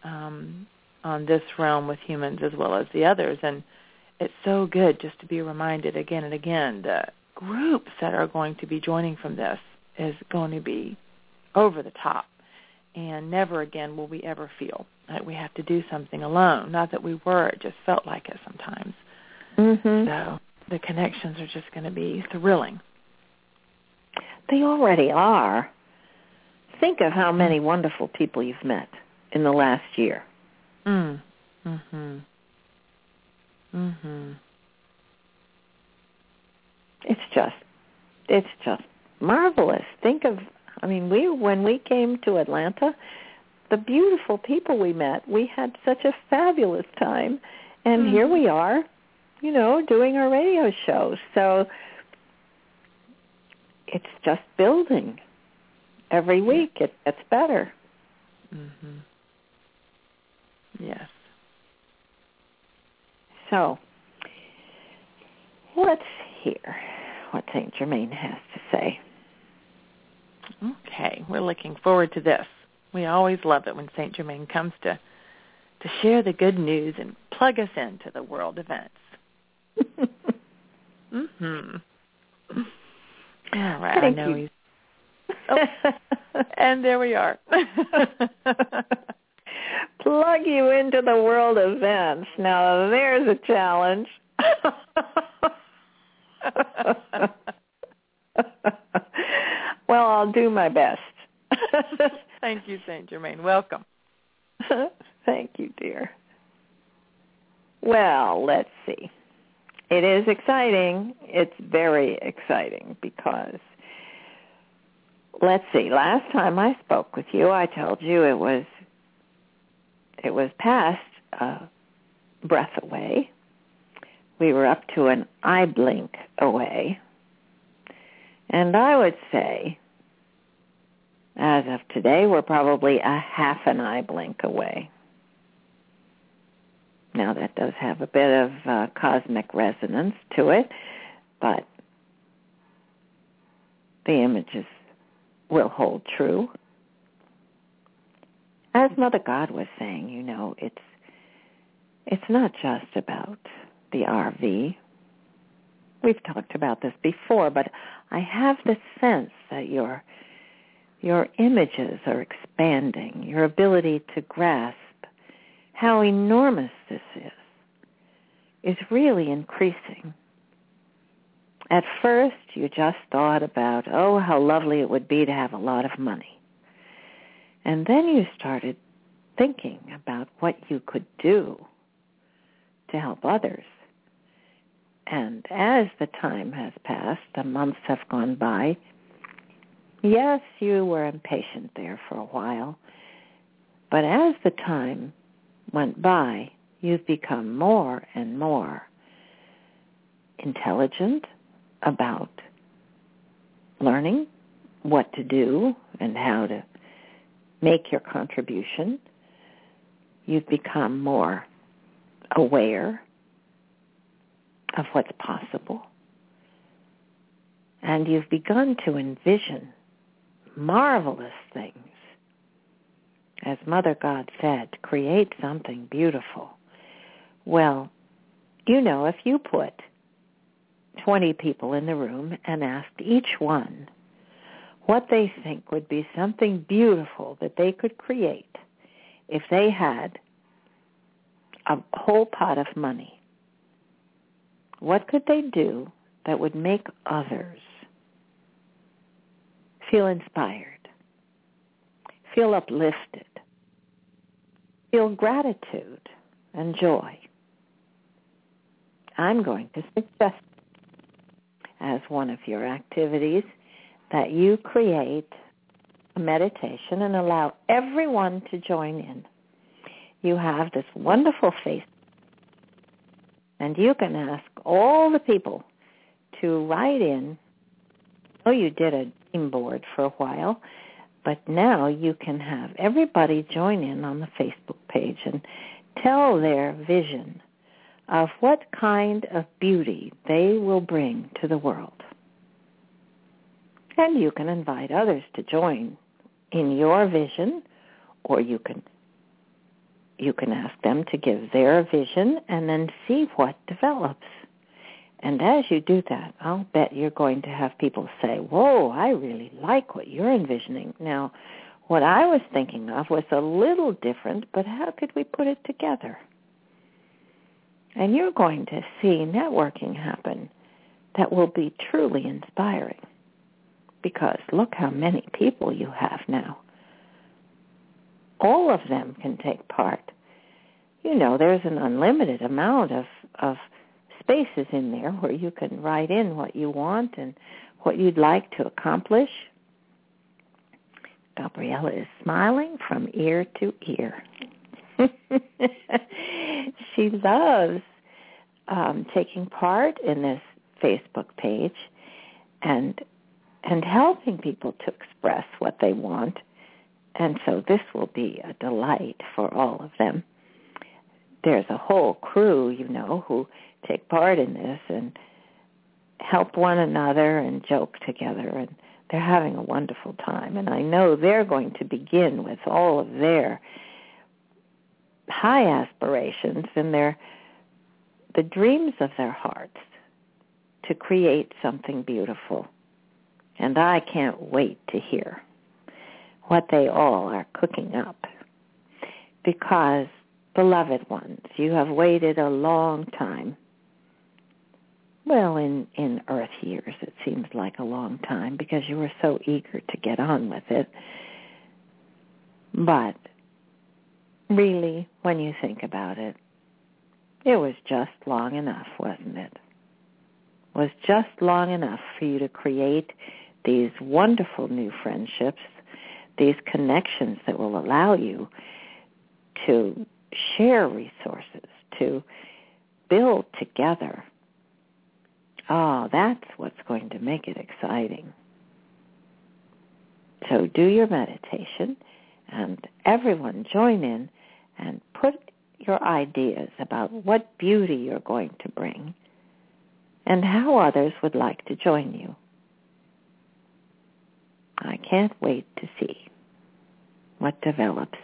on this realm with humans as well as the others. And it's so good just to be reminded again and again the groups that are going to be joining from this is going to be over the top. And never again will we ever feel like we have to do something alone. Not that we were, it just felt like it sometimes. So the connections are just going to be thrilling. They already are. Think of how many wonderful people you've met in the last year. It's just marvelous. Think of, I mean, when we came to Atlanta, the beautiful people we met, we had such a fabulous time. And here we are, you know, doing our radio shows. So it's just building. Every week it gets better. Yes. So let's hear what Saint Germain has to say. Okay, we're looking forward to this. We always love it when St. Germain comes to share the good news and plug us into the world events. All right, Thank I know you. And there we are. Plug you into the world events. Now, there's a challenge. Well, I'll do my best. Thank you, St. Germain. Welcome. Thank you, dear. Well, let's see. It is exciting. It's very exciting because, let's see, last time I spoke with you, I told you it was past a breath away. We were up to an eye blink away. And I would say, as of today, we're probably a half an eye blink away. Now, that does have a bit of cosmic resonance to it, but the images will hold true. As Mother God was saying, you know, it's not just about the RV. We've talked about this before, but I have the sense that your images are expanding, your ability to grasp how enormous this is really increasing. At first, you just thought about, oh, how lovely it would be to have a lot of money. And then you started thinking about what you could do to help others. And as the time has passed, the months have gone by, yes, you were impatient there for a while, but as the time went by, you've become more and more intelligent about learning what to do and how to make your contribution. You've become more aware of what's possible. And you've begun to envision marvelous things. As Mother God said, create something beautiful. Well, you know, if you put 20 people in the room and asked each one what they think would be something beautiful that they could create if they had a whole pot of money, what could they do that would make others feel inspired, feel uplifted, feel gratitude and joy? I'm going to suggest as one of your activities that you create a meditation and allow everyone to join in. You have this wonderful face, and you can ask all the people to write in. Oh, you did a dream board for a while, but now you can have everybody join in on the Facebook page and tell their vision of what kind of beauty they will bring to the world. And you can invite others to join in your vision, or you can ask them to give their vision and then see what develops. And as you do that, I'll bet you're going to have people say, whoa, I really like what you're envisioning. Now, what I was thinking of was a little different, but how could we put it together? And you're going to see networking happen that will be truly inspiring. Because look how many people you have now. All of them can take part. You know, there's an unlimited amount of spaces in there where you can write in what you want and what you'd like to accomplish. Gabriella is smiling from ear to ear. She loves taking part in this Facebook page and helping people to express what they want. And so this will be a delight for all of them. There's a whole crew, you know, who take part in this and help one another and joke together. And They're having a wonderful time, and I know they're going to begin with all of their high aspirations and the dreams of their hearts to create something beautiful. And I can't wait to hear what they all are cooking up. Because, beloved ones, you have waited a long time. Well, in Earth years, it seems like a long time because you were so eager to get on with it. But really, when you think about it, it was just long enough, wasn't it? It was just long enough for you to create these wonderful new friendships, these connections that will allow you to share resources, to build together. Oh, that's what's going to make it exciting. So do your meditation, and everyone join in and put your ideas about what beauty you're going to bring and how others would like to join you. I can't wait to see what develops.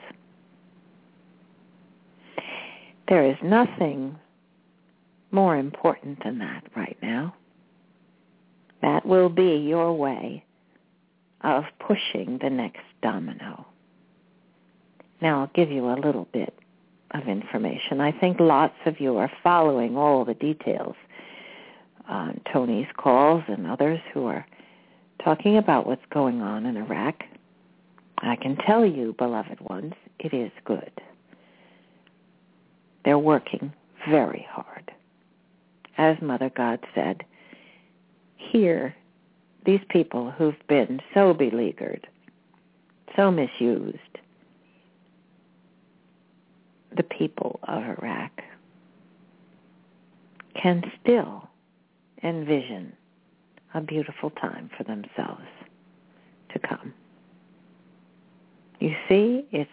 There is nothing more important than that right now. That will be your way of pushing the next domino. Now, I'll give you a little bit of information. I think lots of you are following all the details on Tony's calls and others who are talking about what's going on in Iraq. I can tell you, beloved ones, it is good. They're working very hard. As Mother God said, here, these people who've been so beleaguered, so misused, the people of Iraq can still envision a beautiful time for themselves to come. You see, it's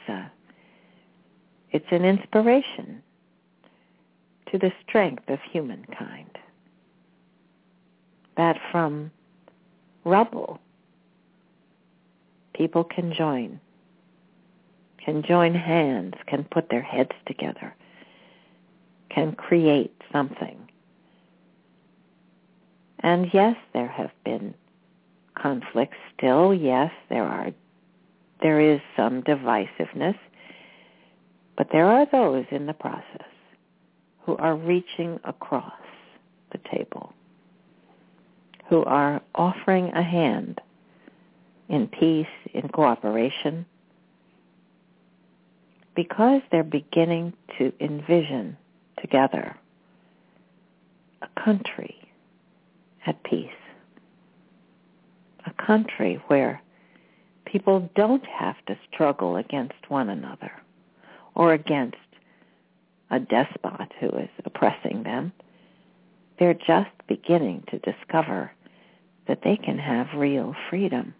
an inspiration to the strength of humankind, that from rubble people can join hands, can put their heads together, can create something. And yes, there have been conflicts still. Yes, there is some divisiveness. But there are those in the process who are reaching across the table, who are offering a hand in peace, in cooperation, because they're beginning to envision together a country at peace, a country where people don't have to struggle against one another or against a despot who is oppressing them. They're just beginning to discover that they can have real freedom.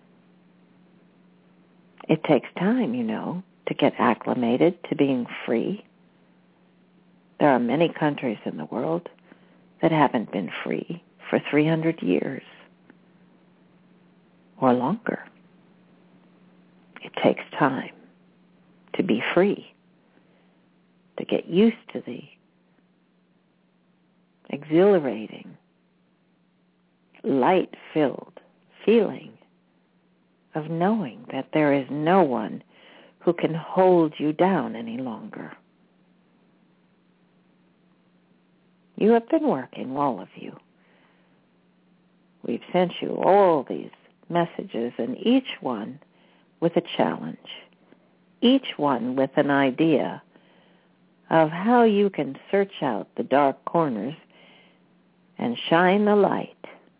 It takes time, to get acclimated to being free. There are many countries in the world that haven't been free for 300 years or longer. It takes time to be free, to get used to the exhilarating, light-filled feeling of knowing that there is no one who can hold you down any longer. You have been working, all of you. We've sent you all these messages, and each one with a challenge, each one with an idea of how you can search out the dark corners and shine the light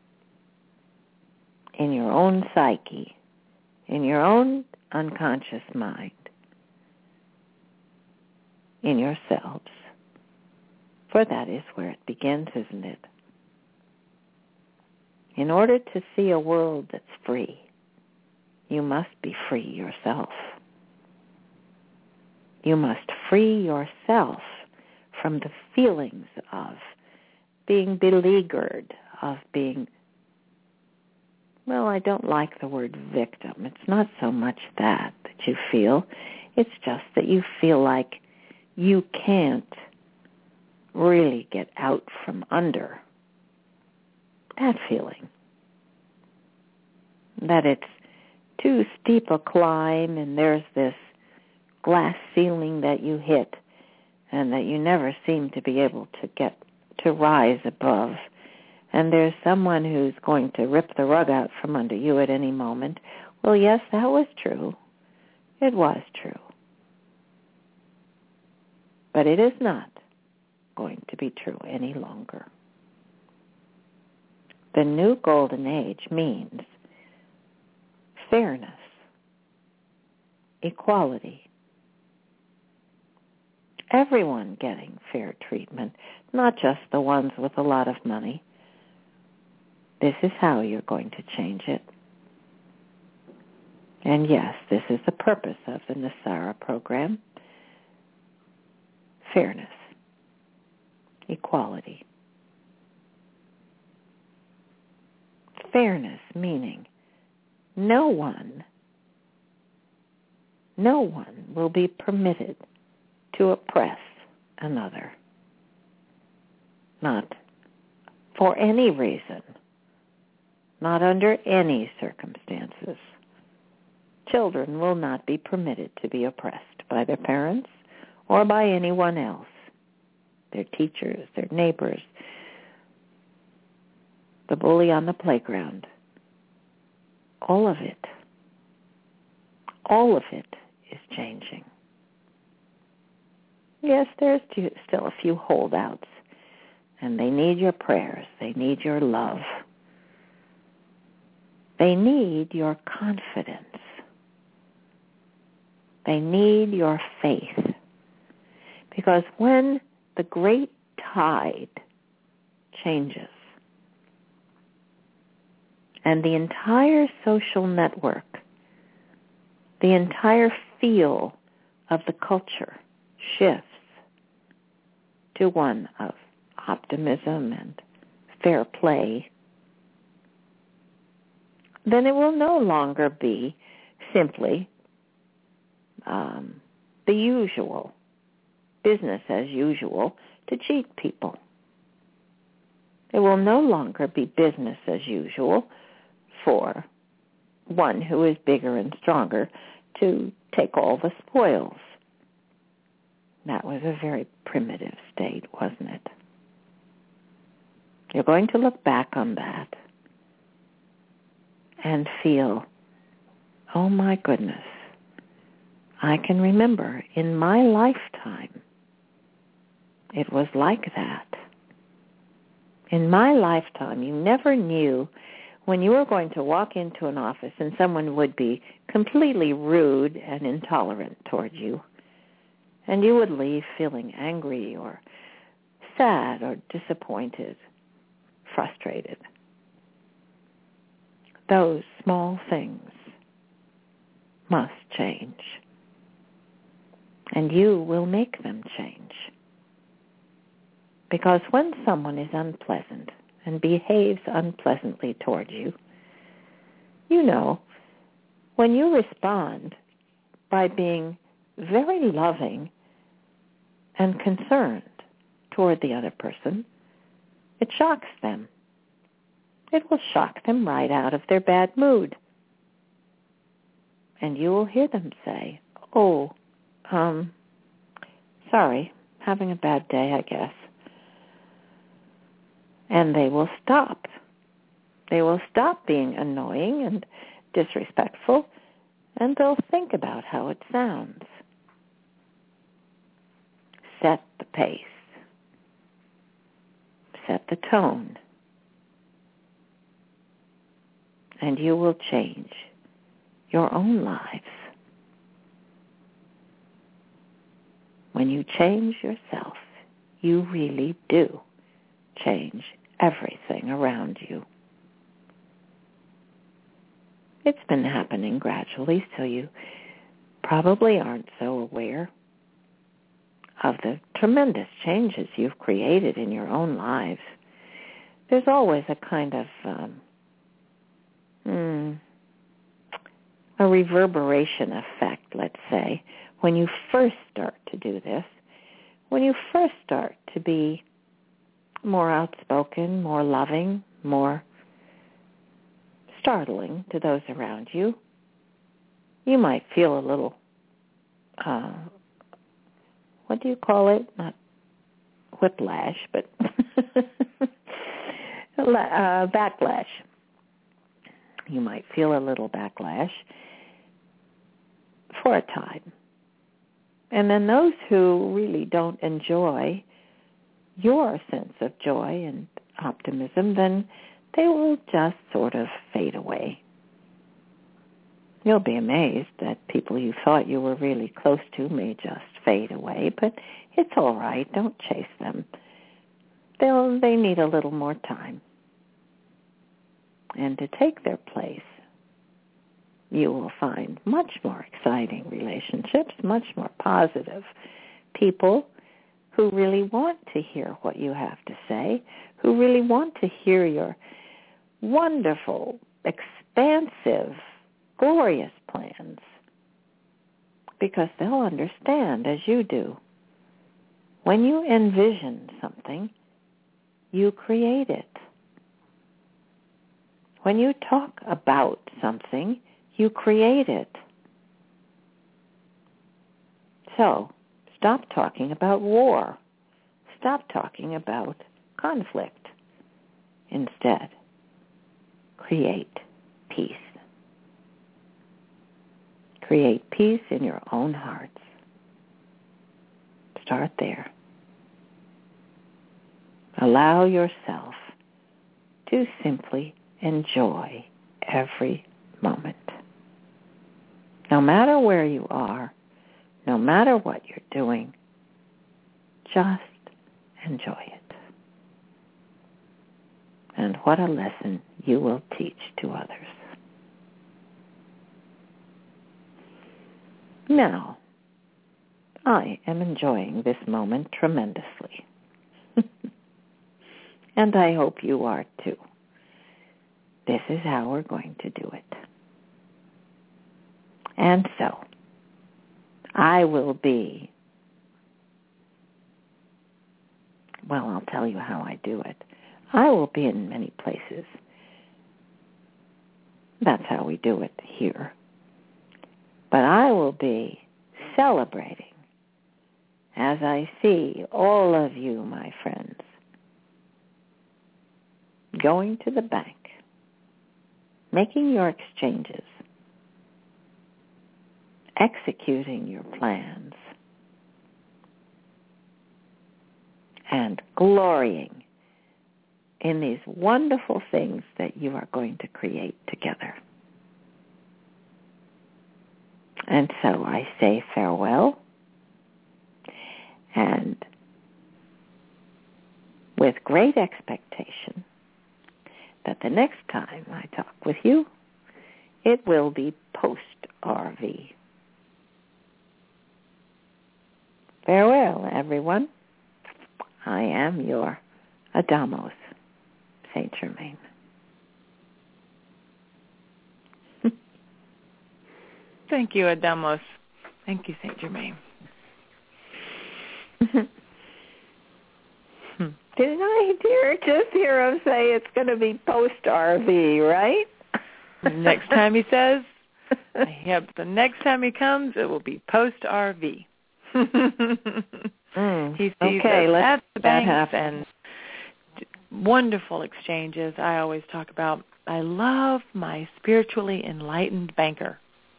in your own psyche, in your own unconscious mind, in yourselves. For that is where it begins, isn't it? In order to see a world that's free, you must be free yourself. You must free yourself from the feelings of being beleaguered, of being, well, I don't like the word victim. It's not so much that you feel. It's just that you feel like you can't really get out from under that feeling. That it's too steep a climb and there's this glass ceiling that you hit and that you never seem to be able to rise above. And there's someone who's going to rip the rug out from under you at any moment. Well, yes, that was true. It was true. But it is not going to be true any longer. The new golden age means fairness, equality, everyone getting fair treatment, not just the ones with a lot of money. This is how you're going to change it. And yes, this is the purpose of the NESARA program. Fairness, equality. Fairness meaning no one will be permitted to oppress another. Not for any reason. Not under any circumstances. Children will not be permitted to be oppressed by their parents or by anyone else, their teachers, their neighbors, the bully on the playground. All of it is changing. Yes, there's still a few holdouts, and they need your prayers. They need your love. They need your confidence. They need your faith. Because when the great tide changes and the entire social network, the entire feel of the culture shifts to one of optimism and fair play, then it will no longer be simply the usual, business as usual, to cheat people. It will no longer be business as usual for one who is bigger and stronger to take all the spoils. That was a very primitive state, wasn't it? You're going to look back on that and feel, oh my goodness, I can remember in my lifetime it was like that. In my lifetime, you never knew when you were going to walk into an office and someone would be completely rude and intolerant toward you, and you would leave feeling angry or sad or disappointed, frustrated. Those small things must change, and you will make them change. Because when someone is unpleasant and behaves unpleasantly toward you, you know, when you respond by being very loving and concerned toward the other person, it shocks them. It will shock them right out of their bad mood. And you will hear them say, oh, sorry, having a bad day, I guess. And they will stop. They will stop being annoying and disrespectful, and they'll think about how it sounds. Set the pace. Set the tone. And you will change your own lives. When you change yourself, you really do change everything around you. It's been happening gradually, so you probably aren't so aware of the tremendous changes you've created in your own lives. There's always a kind of a reverberation effect, let's say, when you first start to do this, when you first start to be more outspoken, more loving, more startling to those around you, you might feel a little, what do you call it? Not whiplash, but backlash. You might feel a little backlash for a time. And then those who really don't enjoy your sense of joy and optimism, then they will just sort of fade away. You'll be amazed that people you thought you were really close to may just fade away, but it's all right. Don't chase them. They need a little more time. And to take their place, you will find much more exciting relationships, much more positive people who really want to hear what you have to say, who really want to hear your wonderful, expansive, glorious plans, because they'll understand as you do. When you envision something, you create it. When you talk about something, you create it. So, stop talking about war. Stop talking about conflict. Instead, create peace. Create peace in your own hearts. Start there. Allow yourself to simply enjoy every moment. No matter where you are, no matter what you're doing, just enjoy it. And what a lesson you will teach to others. Now, I am enjoying this moment tremendously. And I hope you are too. This is how we're going to do it. And so, I will be, well, I'll tell you how I do it. I will be in many places. That's how we do it here. But I will be celebrating as I see all of you, my friends, going to the bank, making your exchanges, executing your plans, and glorying in these wonderful things that you are going to create together. And so I say farewell, and with great expectation that the next time I talk with you, it will be post-RV. Farewell, everyone. I am your Adamos Saint Germain. Thank you, Adamos. Thank you, Saint Germain. Didn't I just hear him say it's going to be post-RV, right? Next time he says, yep, the next time he comes, it will be post-RV. He sees us at the banks and wonderful exchanges. I always talk about, I love my spiritually enlightened banker.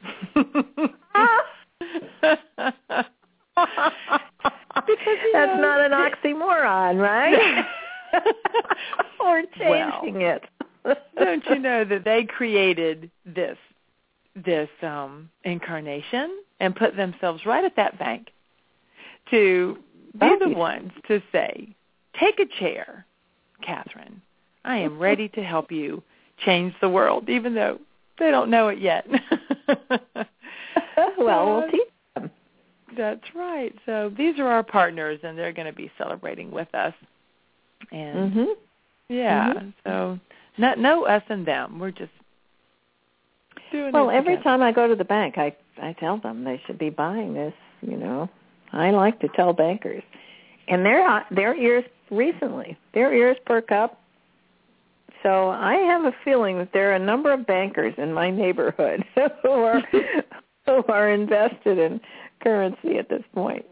Because that's not an oxymoron, right? Or changing it. Don't you know that they created this incarnation and put themselves right at that bank to be the ones to say, take a chair, Catherine. I am ready to help you change the world, even though they don't know it yet. Well, we'll teach them. That's right. So these are our partners, and they're going to be celebrating with us. And so no us and them. We're just Well, every time I go to the bank, I tell them they should be buying this, you know. I like to tell bankers. And their ears perk up. So I have a feeling that there are a number of bankers in my neighborhood who are invested in currency at this point.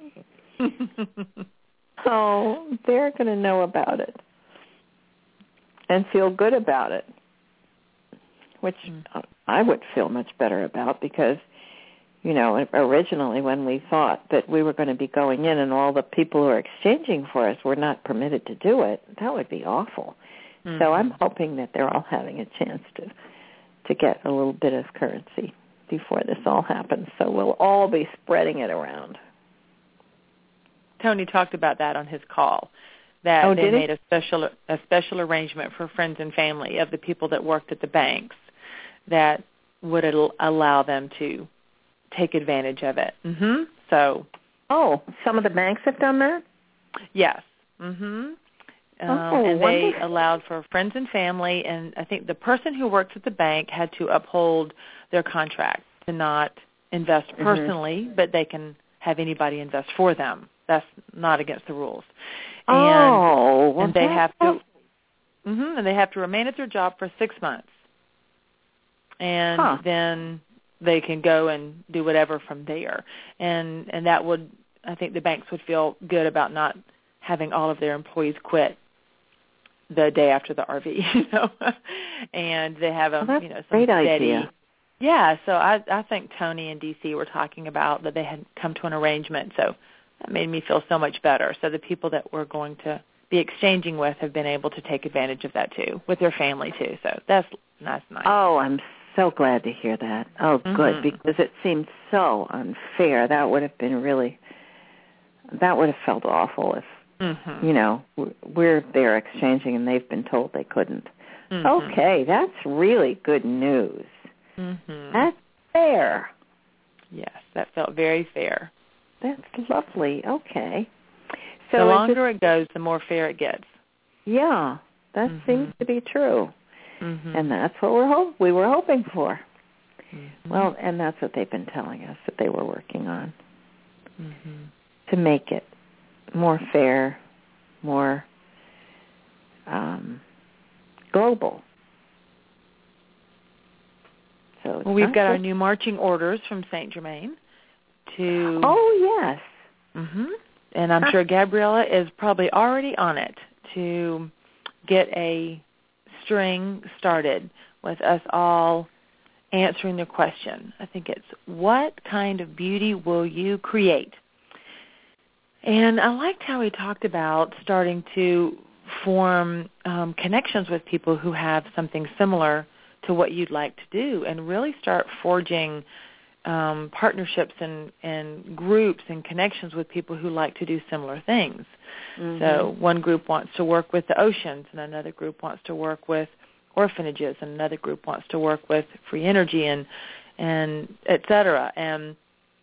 So they're going to know about it and feel good about it, which I would feel much better about because, you know, originally when we thought that we were going to be going in and all the people who are exchanging for us were not permitted to do it, that would be awful. Mm-hmm. So I'm hoping that they're all having a chance to get a little bit of currency before this all happens. So we'll all be spreading it around. Tony talked about that on his call, that they made a special arrangement for friends and family of the people that worked at the banks that would allow them to take advantage of it. Mm-hmm. So, some of the banks have done that? Yes. Mm-hmm. And they allowed for friends and family, and I think the person who works at the bank had to uphold their contract to not invest personally, but they can have anybody invest for them. That's not against the rules. And they have to, and they have to remain at their job for 6 months, and then they can go and do whatever from there. And that would, I think, the banks would feel good about not having all of their employees quit the day after the RV, you know, and they have some great steady idea. Yeah, so I think Tony and DC were talking about that they had come to an arrangement, so that made me feel so much better. So the people that we're going to be exchanging with have been able to take advantage of that too, with their family too. So that's nice. Oh, I'm so glad to hear that. Oh, good, because it seemed so unfair. That would have felt awful if, you know, we're there exchanging and they've been told they couldn't. Okay, that's really good news. That's fair. Yes, that felt very fair. That's lovely. Okay. So the longer it goes, the more fair it gets. Yeah, that seems to be true. And that's what we were hoping for. Well, and that's what they've been telling us that they were working on, to make it more fair, more global. So we've got our new marching orders from St. Germain to... Oh, yes. And I'm sure Gabriella is probably already on it to get a string started with us all answering the question. I think it's, what kind of beauty will you create? And I liked how he talked about starting to form connections with people who have something similar to what you'd like to do, and really start forging partnerships and groups and connections with people who like to do similar things. So one group wants to work with the oceans, and another group wants to work with orphanages, and another group wants to work with free energy and et cetera. And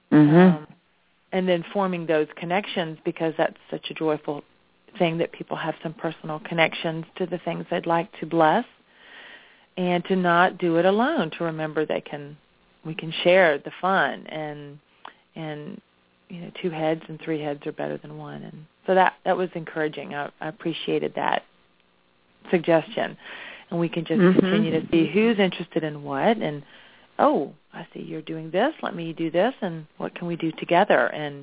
then forming those connections, because that's such a joyful thing that people have some personal connections to the things they'd like to bless, and to not do it alone, to remember we can share the fun, and you know, 2 heads and 3 heads are better than one. And so that was encouraging. I appreciated that suggestion. And we can just continue to see who's interested in what, and I see you're doing this, let me do this, and what can we do together, and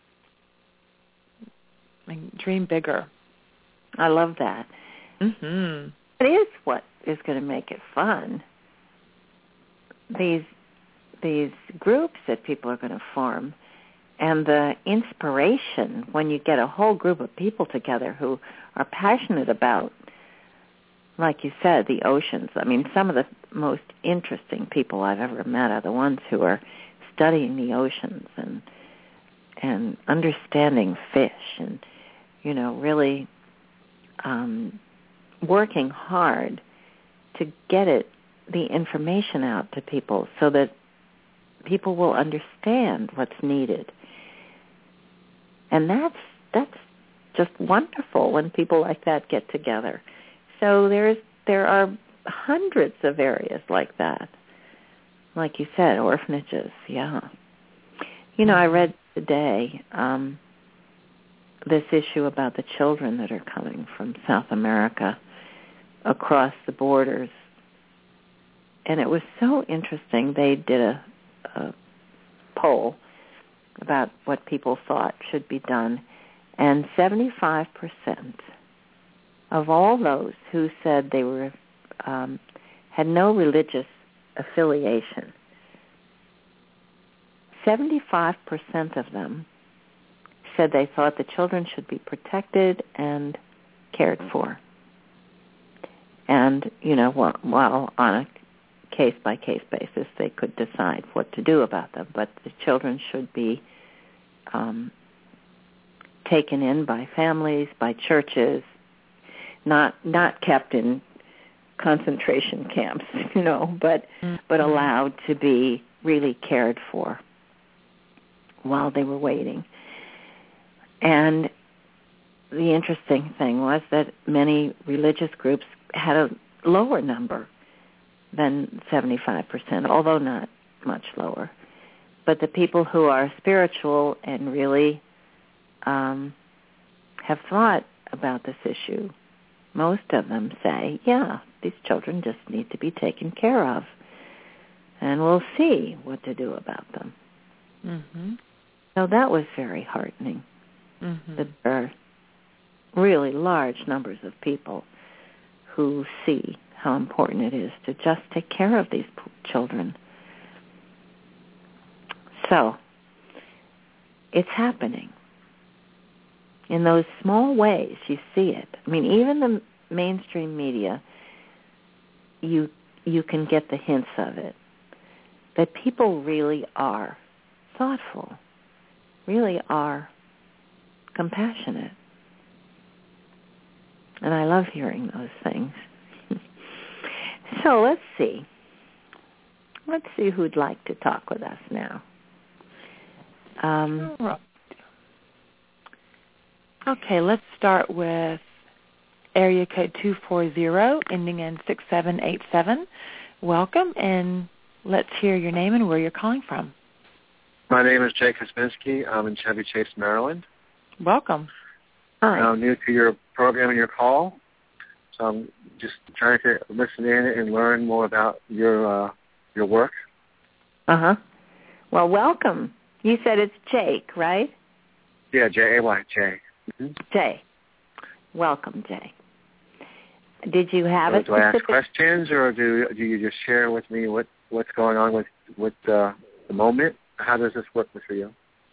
dream bigger. I love that. It is what is going to make it fun. These groups that people are going to form, and the inspiration when you get a whole group of people together who are passionate about, like you said, the oceans. I mean, some of the most interesting people I've ever met are the ones who are studying the oceans and understanding fish, and, you know, really working hard to get the information out to people so that people will understand what's needed. And that's just wonderful when people like that get together. So there are hundreds of areas like that like you said, orphanages, yeah. You know, I read today this issue about the children that are coming from South America across the borders. And it was so interesting. They did a poll about what people thought should be done. And 75% of all those who said they were had no religious affiliation, 75% of them said they thought the children should be protected and cared for. And, you know, while on a case-by-case basis, they could decide what to do about them. But the children should be taken in by families, by churches, not kept in concentration camps, you know, but allowed to be really cared for while they were waiting. And the interesting thing was that many religious groups had a lower number than 75%, although not much lower. But the people who are spiritual and really have thought about this issue, most of them say, yeah, these children just need to be taken care of, and we'll see what to do about them. Mm-hmm. So that was very heartening. Mm-hmm. That there are really large numbers of people who see how important it is to just take care of these children. So it's happening. In those small ways, you see it. I mean, even the mainstream media, you can get the hints of it, that people really are thoughtful, really are compassionate. And I love hearing those things. So let's see. Let's see who'd like to talk with us now. Okay, let's start with area code 240, ending in 6787. Welcome, and let's hear your name and where you're calling from. My name is Jay Kosminski. I'm in Chevy Chase, Maryland. Welcome. Hi. I'm new to your program and your call, so I'm just trying to listen in and learn more about your work. Uh-huh. Well, welcome. You said it's Jake, right? Yeah, J-A-Y, Jay. Mm-hmm. Jay. Welcome, Jay. Did you have a Do I specific... ask questions, or do you just share with me what's going on with the moment? How does this work for you?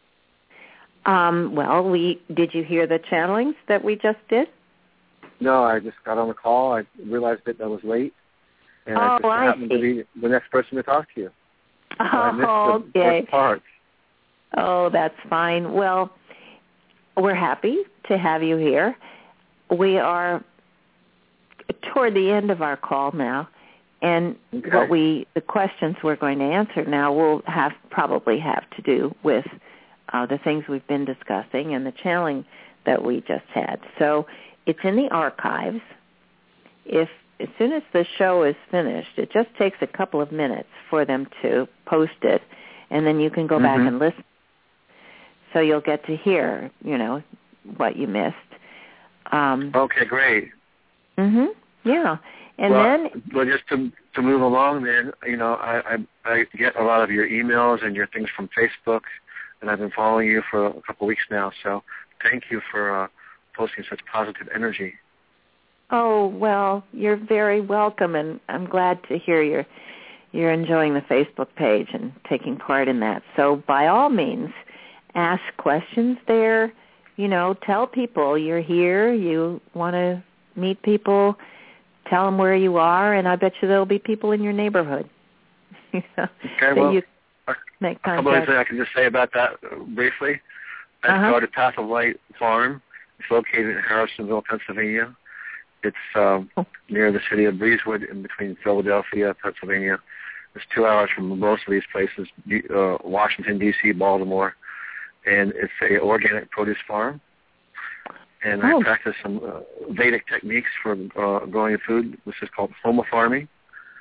Well, did you hear the channelings that we just did? No, I just got on the call. I realized that I was late, and I just happened to be the next person to talk to you. I missed the first part. Oh, that's fine. Well, we're happy to have you here. We are toward the end of our call now, and the questions we're going to answer now will probably have to do with the things we've been discussing and the channeling that we just had. So it's in the archives. As soon as the show is finished, it just takes a couple of minutes for them to post it, and then you can go back and listen. So you'll get to hear, what you missed. Okay, great. Mhm. Yeah. And well, just to move along, then I get a lot of your emails and your things from Facebook, and I've been following you for a couple of weeks now. So thank you for posting such positive energy. Oh, well, you're very welcome, and I'm glad to hear you're enjoying the Facebook page and taking part in that. So by all means, ask questions there. Tell people you're here, you want to meet people, tell them where you are, and I bet you there'll be people in your neighborhood. Okay, well, you make contact. A couple of things I can just say about that briefly. I started Path of Light Farm. It's located in Harrisonville, Pennsylvania. It's near the city of Breezewood, in between Philadelphia, Pennsylvania. It's 2 hours from most of these places, Washington, D.C., Baltimore. And it's a organic produce farm. And I practice some Vedic techniques for growing food. This is called homa farming.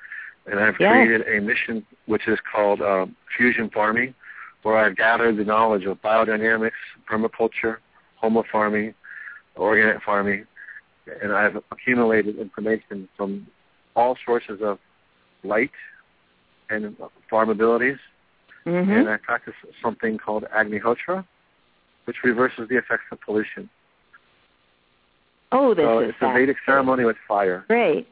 And I've created a mission which is called Fusion Farming, where I've gathered the knowledge of biodynamics, permaculture, homo farming, organic farming, and I've accumulated information from all sources of light and farm abilities. Mm-hmm. And I practice something called Agnihotra, which reverses the effects of pollution. Oh, it's a Vedic ceremony with fire. Great.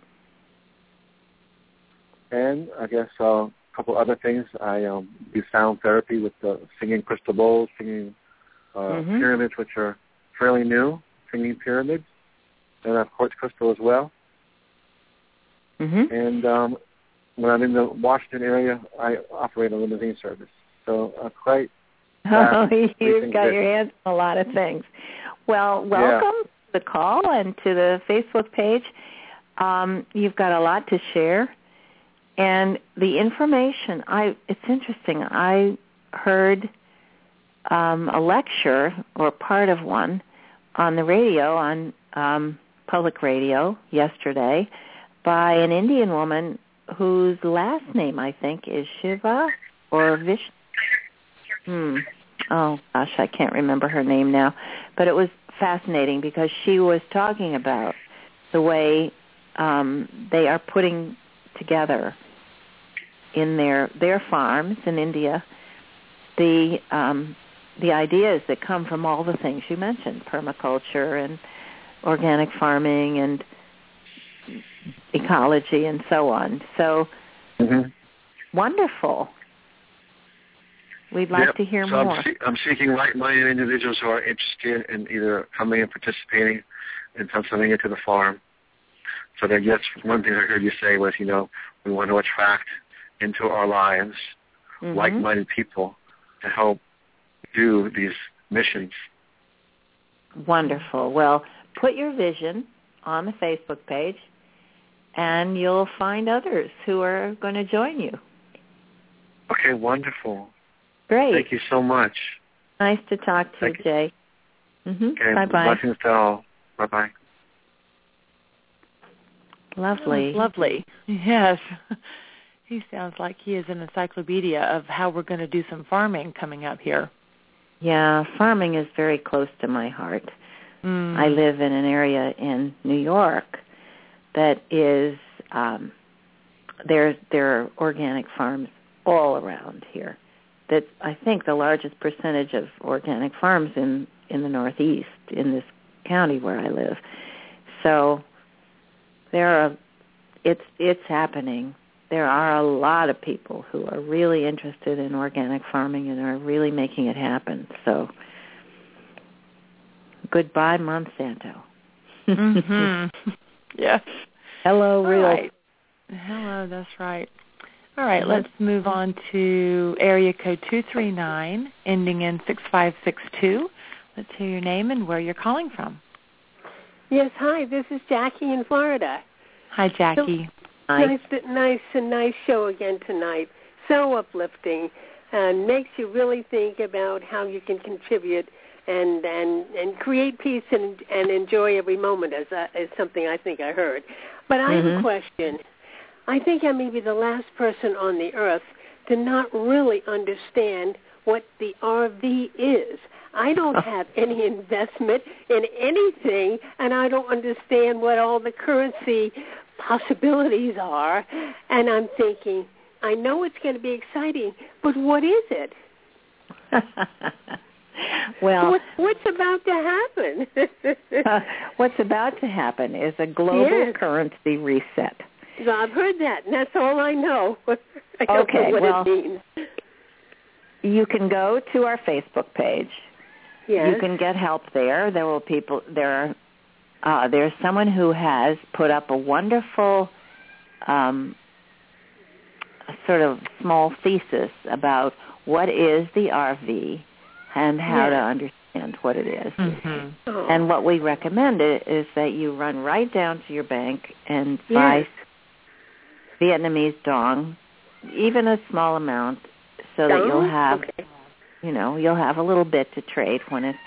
And I guess a couple other things. I do sound therapy with singing crystal bowls, singing pyramids, which are fairly new, singing pyramids, and I have quartz crystal as well. Mm-hmm. And when I'm in the Washington area, I operate a limousine service. So quite. You've got your hands on a lot of things. Well, welcome to the call and to the Facebook page. You've got a lot to share. And the information, it's interesting. I heard a lecture or part of one on the radio, on public radio yesterday, by an Indian woman whose last name, I think, is Shiva or Vishnu. Oh, gosh, I can't remember her name now. But it was fascinating because she was talking about the way they are putting together in their farms in India the ideas that come from all the things you mentioned, permaculture and organic farming and ecology and so on. So wonderful. We'd like to hear more. I'm seeking like-minded individuals who are interested in either coming and participating in Pennsylvania to the farm. So that, yes, one thing I heard you say was, we want to attract into our lives like-minded people to help do these missions. Wonderful. Well, put your vision on the Facebook page, and you'll find others who are going to join you. Okay, wonderful. Great. Thank you so much. Nice to talk to you, Jay. Okay, bye-bye. Blessings to all. Bye-bye. Lovely. Lovely. Yes. He sounds like he is an encyclopedia of how we're going to do some farming coming up here. Yeah, farming is very close to my heart. I live in an area in New York that is, there are organic farms all around here. That's, I think, the largest percentage of organic farms in the Northeast, in this county where I live. So it's happening. There are a lot of people who are really interested in organic farming and are really making it happen. So goodbye, Monsanto. Yes. Hello, real. Right. Hello, that's right. All right, let's move on to area code 239, ending in 6562. Let's hear your name and where you're calling from. Yes, hi, this is Jackie in Florida. Hi, Jackie. Nice show again tonight. So uplifting and makes you really think about how you can contribute and create peace and enjoy every moment, as something I think I heard. But I have a question. I think I may be the last person on the earth to not really understand what the RV is. I don't have any investment in anything, and I don't understand what all the currency possibilities are. And I'm thinking, I know it's going to be exciting, but what is it? Well, what's about to happen? What's about to happen is a global currency reset. Well, I've heard that, and that's all I know. I don't know what it means. You can go to our Facebook page. Yes. You can get help there. There's someone who has put up a wonderful sort of small thesis about what is the RV and how to understand what it is. And what we recommend is that you run right down to your bank and buy Vietnamese dong, even a small amount, so that you'll have, you'll have a little bit to trade when it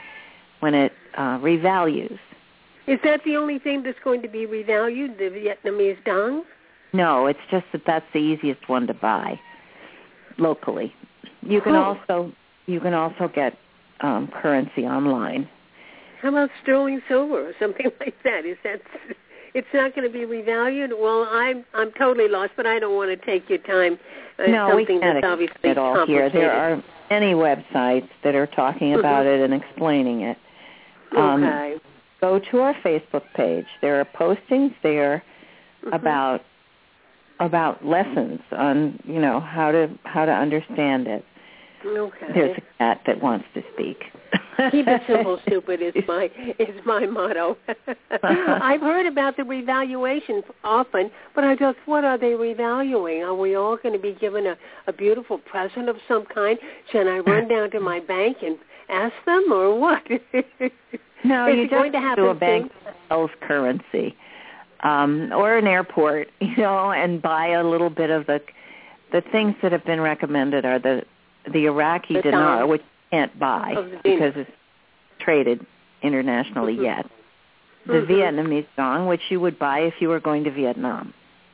revalues. Is that the only thing that's going to be revalued, the Vietnamese dong? No, it's just that that's the easiest one to buy locally. You can also get currency online. How about sterling silver or something like that? It's not going to be revalued? Well, I'm totally lost, but I don't want to take your time. No, we can't explain it all here. There are many websites that are talking about it and explaining it. Okay. Go to our Facebook page. There are postings there about lessons on how to understand it. Okay. There's a cat that wants to speak. Keep it simple, stupid is my motto. I've heard about the revaluation often, but I just, what are they revaluing? Are we all going to be given a beautiful present of some kind? Should I run down to my bank and ask them, or what? No, you just do a bank soon? that sells currency, or an airport, and buy a little bit of the things that have been recommended are the Iraqi dinar, which you can't buy because it's traded internationally yet. The Vietnamese dong, which you would buy if you were going to Vietnam.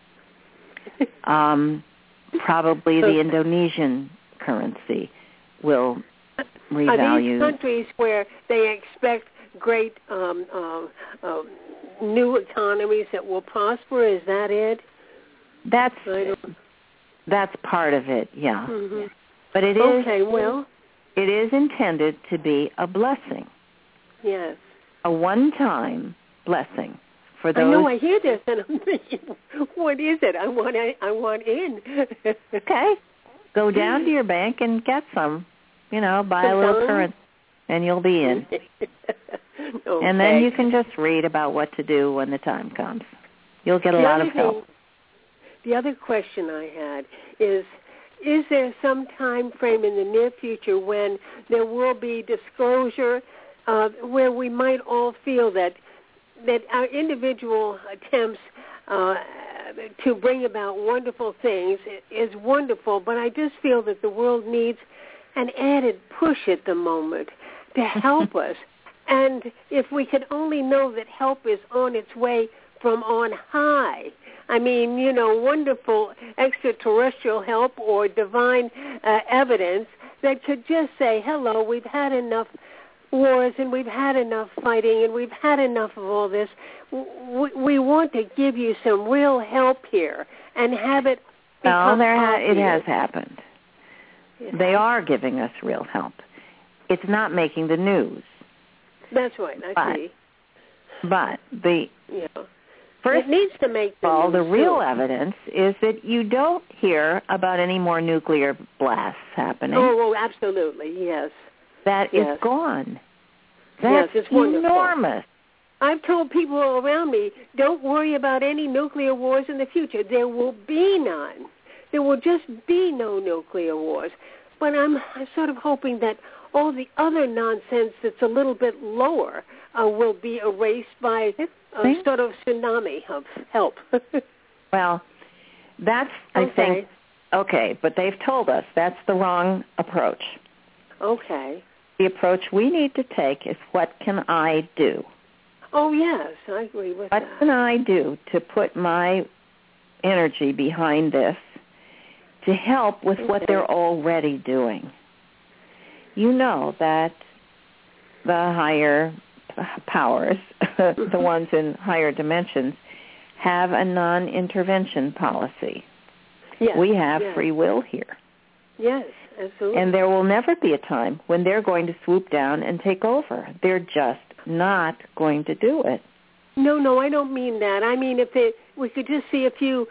Probably the Indonesian currency will revalue. Are these countries where they expect great new economies that will prosper? Is that it? That's part of it, yeah. Mm-hmm. But it is intended to be a blessing. Yes. A one-time blessing for those. I know. I hear this, and I'm thinking, what is it? I want in. Okay. Go down to your bank and get some. Buy a little currency, and you'll be in. Okay. And then you can just read about what to do when the time comes. You'll get a lot of help. The other question I had is there some time frame in the near future when there will be disclosure where we might all feel that our individual attempts to bring about wonderful things is wonderful, but I just feel that the world needs an added push at the moment to help us. And if we could only know that help is on its way from on high, I mean, wonderful extraterrestrial help or divine evidence that could just say, hello, we've had enough wars and we've had enough fighting and we've had enough of all this. We want to give you some real help here and have it become it has happened. Yeah. They are giving us real help. It's not making the news. That's right, I see. But first it needs to make of all, the real evidence is that you don't hear about any more nuclear blasts happening. Oh, absolutely, yes. That is gone. That's it's wonderful. Enormous. I've told people around me, don't worry about any nuclear wars in the future. There will be none. There will just be no nuclear wars. But I'm sort of hoping that all the other nonsense that's a little bit lower will be erased by a sort of tsunami of help. Well, that's, I think, okay, but they've told us that's the wrong approach. Okay. The approach we need to take is, what can I do? Oh, yes, I agree with that. What can I do to put my energy behind this to help with what they're already doing? You know that the higher powers, the ones in higher dimensions, have a non-intervention policy. Yes, we have free will here. Yes, absolutely. And there will never be a time when they're going to swoop down and take over. They're just not going to do it. No, I don't mean that. I mean, we could just see a few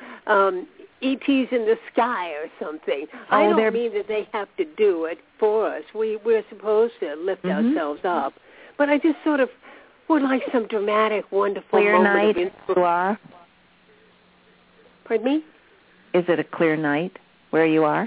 ETs in the sky or something. I don't mean that they have to do it for us. We're supposed to lift ourselves up. But I just sort of would like some dramatic, wonderful clear moment night of inspiration. You are? Pardon me? Is it a clear night where you are?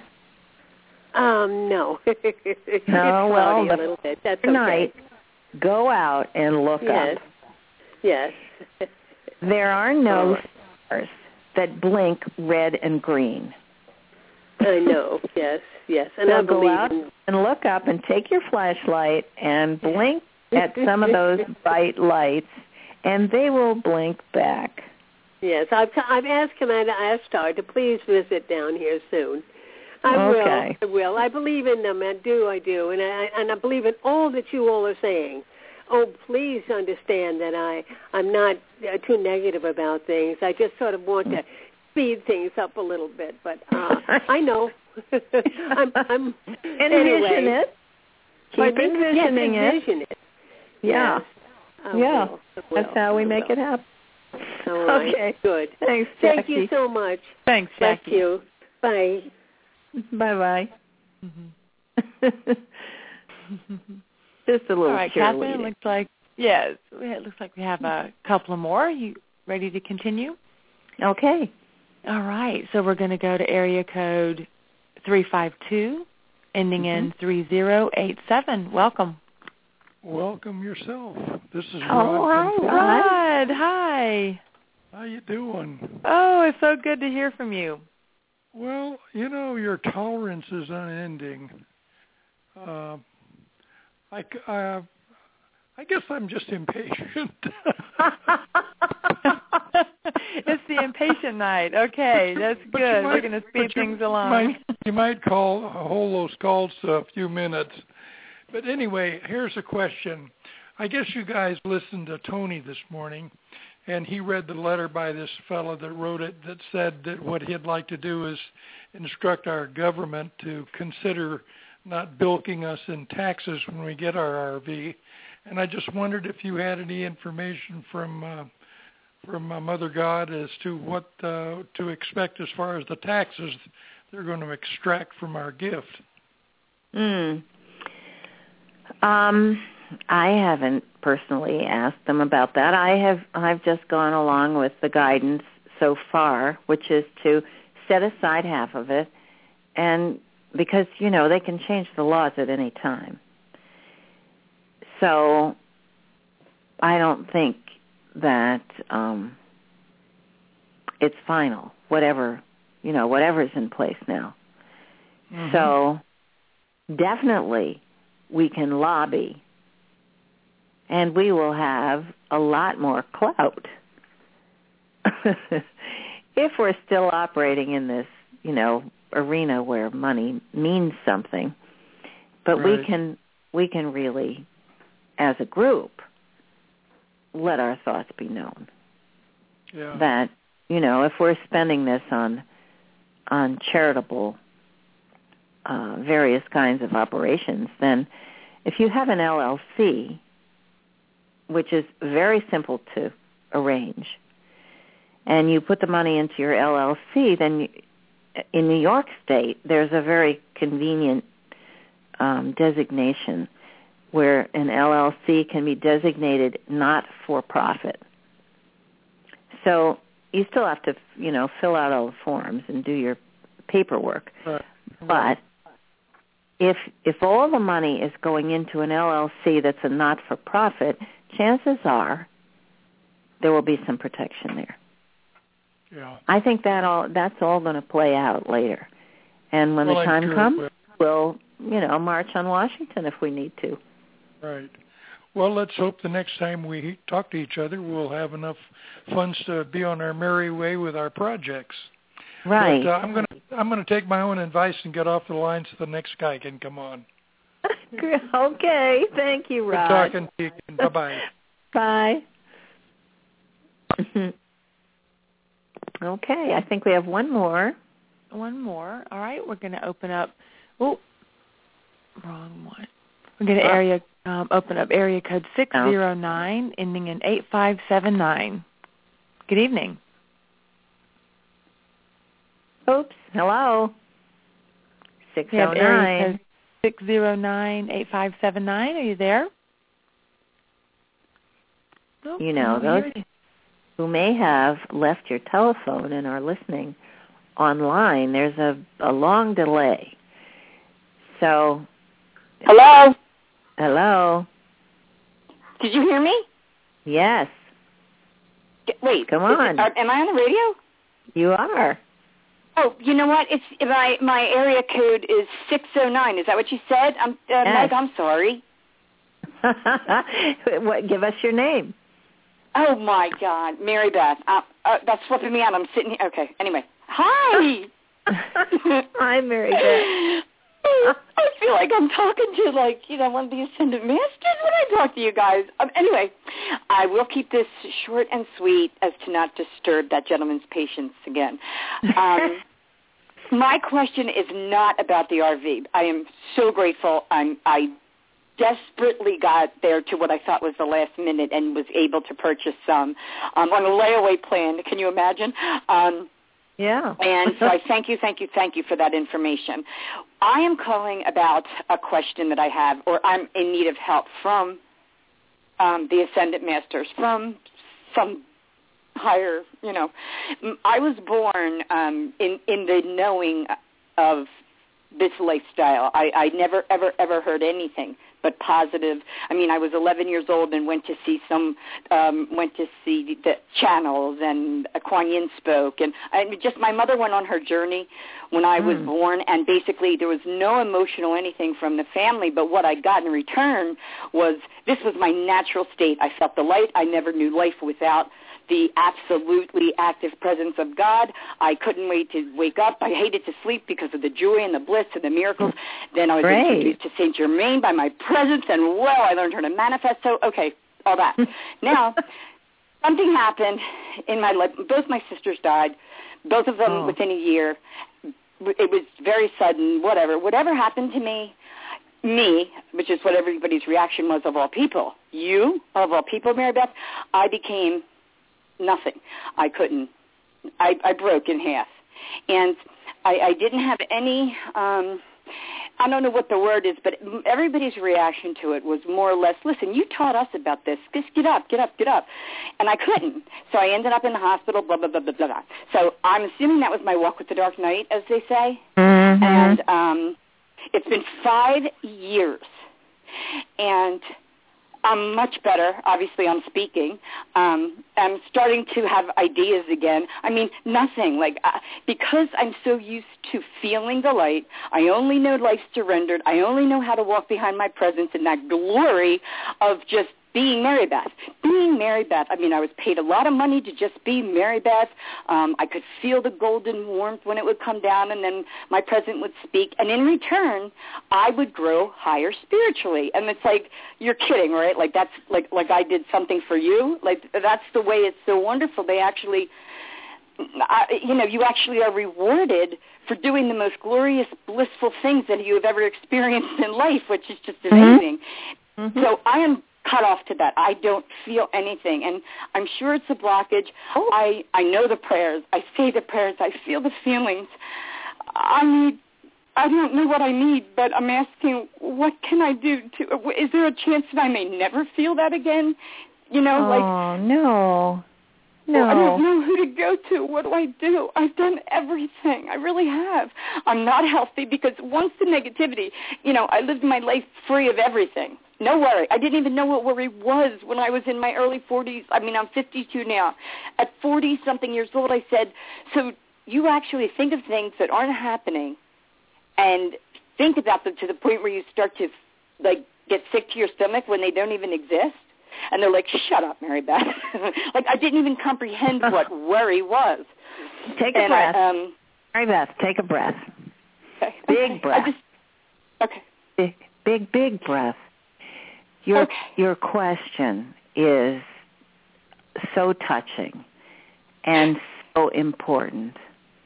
No. It's well, a little bit. That's night, go out and look up. Yes. There are no stars that blink red and green. I know. Yes. And so I go out and look up and take your flashlight and blink at some of those bright lights, and they will blink back. Yes, I've asked Commander Ashtar to please visit down here soon. I will. I believe in them. I do. And I believe in all that you all are saying. Oh, please understand that I'm not too negative about things. I just sort of want to speed things up a little bit. But I know. I'm envision it. Keep envisioning it. Yeah. Yes, That's how we make it happen. All right. Okay. Good. Thanks, Thank Jackie. you so much. Thanks, Jackie. Bless you. Bye. Bye-bye. Mm-hmm. Just a little All right, cheerleading. Catherine, it looks like we have a couple more. You ready to continue? Okay. All right. So we're going to go to area code 352, ending in 3087. Welcome. Welcome yourself. This is Rod. Rod. Hi. How you doing? Oh, it's so good to hear from you. Well, your tolerance is unending. I guess I'm just impatient. It's the impatient night. Okay, that's good. We're going to speed things along. You might hold those calls to a few minutes. But anyway, here's a question. I guess you guys listened to Tony this morning, and he read the letter by this fellow that wrote it that said that what he'd like to do is instruct our government to consider not bilking us in taxes when we get our RV. And I just wondered if you had any information from Mother God as to what to expect as far as the taxes they're going to extract from our gift. I haven't personally asked them about that. I've just gone along with the guidance so far, which is to set aside half of it, and because they can change the laws at any time. So I don't think that it's final. Whatever's in place now. Mm-hmm. So definitely we can lobby, and we will have a lot more clout if we're still operating in this, arena where money means something. But right. we can really, as a group, let our thoughts be known. Yeah. That, if we're spending this on charitable various kinds of operations, then if you have an LLC, which is very simple to arrange, and you put the money into your LLC, then in New York State, there's a very convenient designation where an LLC can be designated not for profit. So you still have to, fill out all the forms and do your paperwork. Right. But if all the money is going into an LLC that's a not-for-profit, chances are there will be some protection there. Yeah. I think that's all going to play out later. And when the time comes, we'll, march on Washington if we need to. Right. Well, let's hope the next time we talk to each other, we'll have enough funds to be on our merry way with our projects. Right. But I'm gonna take my own advice and get off the line so the next guy can come on. Okay. Thank you, Rod. Good talking to you. Bye-bye. Bye. Okay. I think we have one more. One more. All right. We're going to open up. Oh, wrong one. We're going to open up area code 609, ending in 8579. Good evening. Oops. Hello. 609. Area code 609-8579. Are you there? Nope, those who may have left your telephone and are listening online, there's a long delay. So. Hello? Hello. Did you hear me? Yes. Wait. Come on. Am I on the radio? You are. Oh, you know what? It's my area code is 609. Is that what you said? Yes. Meg, I'm sorry. Give us your name. Oh, my God. Mary Beth. That's flipping me out. I'm sitting here. Okay. Anyway. Hi. Hi, Mary Beth. I feel like I'm talking to, one of the Ascended Masters when I talk to you guys. Anyway, I will keep this short and sweet as to not disturb that gentleman's patience again. My question is not about the RV. I am so grateful. I desperately got there to what I thought was the last minute and was able to purchase some on a layaway plan. Can you imagine? Yeah. And so I thank you for that information. I am calling about a question that I have, or I'm in need of help from the Ascended Masters, from some higher, I was born in the knowing of this lifestyle. I never, ever heard anything but positive. I mean, I was 11 years old and went to see the channels, and Kuan Yin spoke, and just my mother went on her journey when I was born, and basically there was no emotional anything from the family, but what I got in return was this was my natural state. I felt the light. I never knew life without the absolutely active presence of God. I couldn't wait to wake up. I hated to sleep because of the joy and the bliss and the miracles. Then I was introduced to Saint Germain by my presence, and I learned how to manifest. So, okay, all that. Now, something happened in my life. Both my sisters died, both of them within a year. It was very sudden, whatever happened to me, which is what everybody's reaction was of all people. You, of all people, Mary Beth, I became nothing. I couldn't. I broke in half. And I didn't have any, I don't know what the word is, but everybody's reaction to it was more or less, listen, you taught us about this. Just get up. And I couldn't. So I ended up in the hospital, blah, blah, blah, blah, blah. So I'm assuming that was my walk with the dark night, as they say. Mm-hmm. And it's been 5 years. And I'm much better. Obviously, I'm speaking. I'm starting to have ideas again. I mean, nothing. Because I'm so used to feeling the light, I only know life surrendered. I only know how to walk behind my presence in that glory of just being Mary Beth. Being Mary Beth. I mean, I was paid a lot of money to just be Mary Beth. I could feel the golden warmth when it would come down, and then my presence would speak. And in return, I would grow higher spiritually. And it's like, you're kidding, right? That's like I did something for you. That's the way it's so wonderful. They actually, you actually are rewarded for doing the most glorious, blissful things that you have ever experienced in life, which is just amazing. Mm-hmm. So I am cut off to that. I don't feel anything, and I'm sure it's a blockage. I know the prayers. I say the prayers. I feel the feelings. I don't know what I need, but I'm asking, what can I do? Is there a chance that I may never feel that again? No. Well, I don't know who to go to. What do I do? I've done everything. I really have. I'm not healthy because once the negativity, I lived my life free of everything. No worry. I didn't even know what worry was when I was in my early 40s. I mean, I'm 52 now. At 40-something years old, I said, so you actually think of things that aren't happening and think about them to the point where you start to, get sick to your stomach when they don't even exist? And they're like, shut up, Mary Beth. I didn't even comprehend what worry was. Take a breath. Mary Beth, take a breath. Okay. Big breath. Okay. Big breath. Your question is so touching and so important.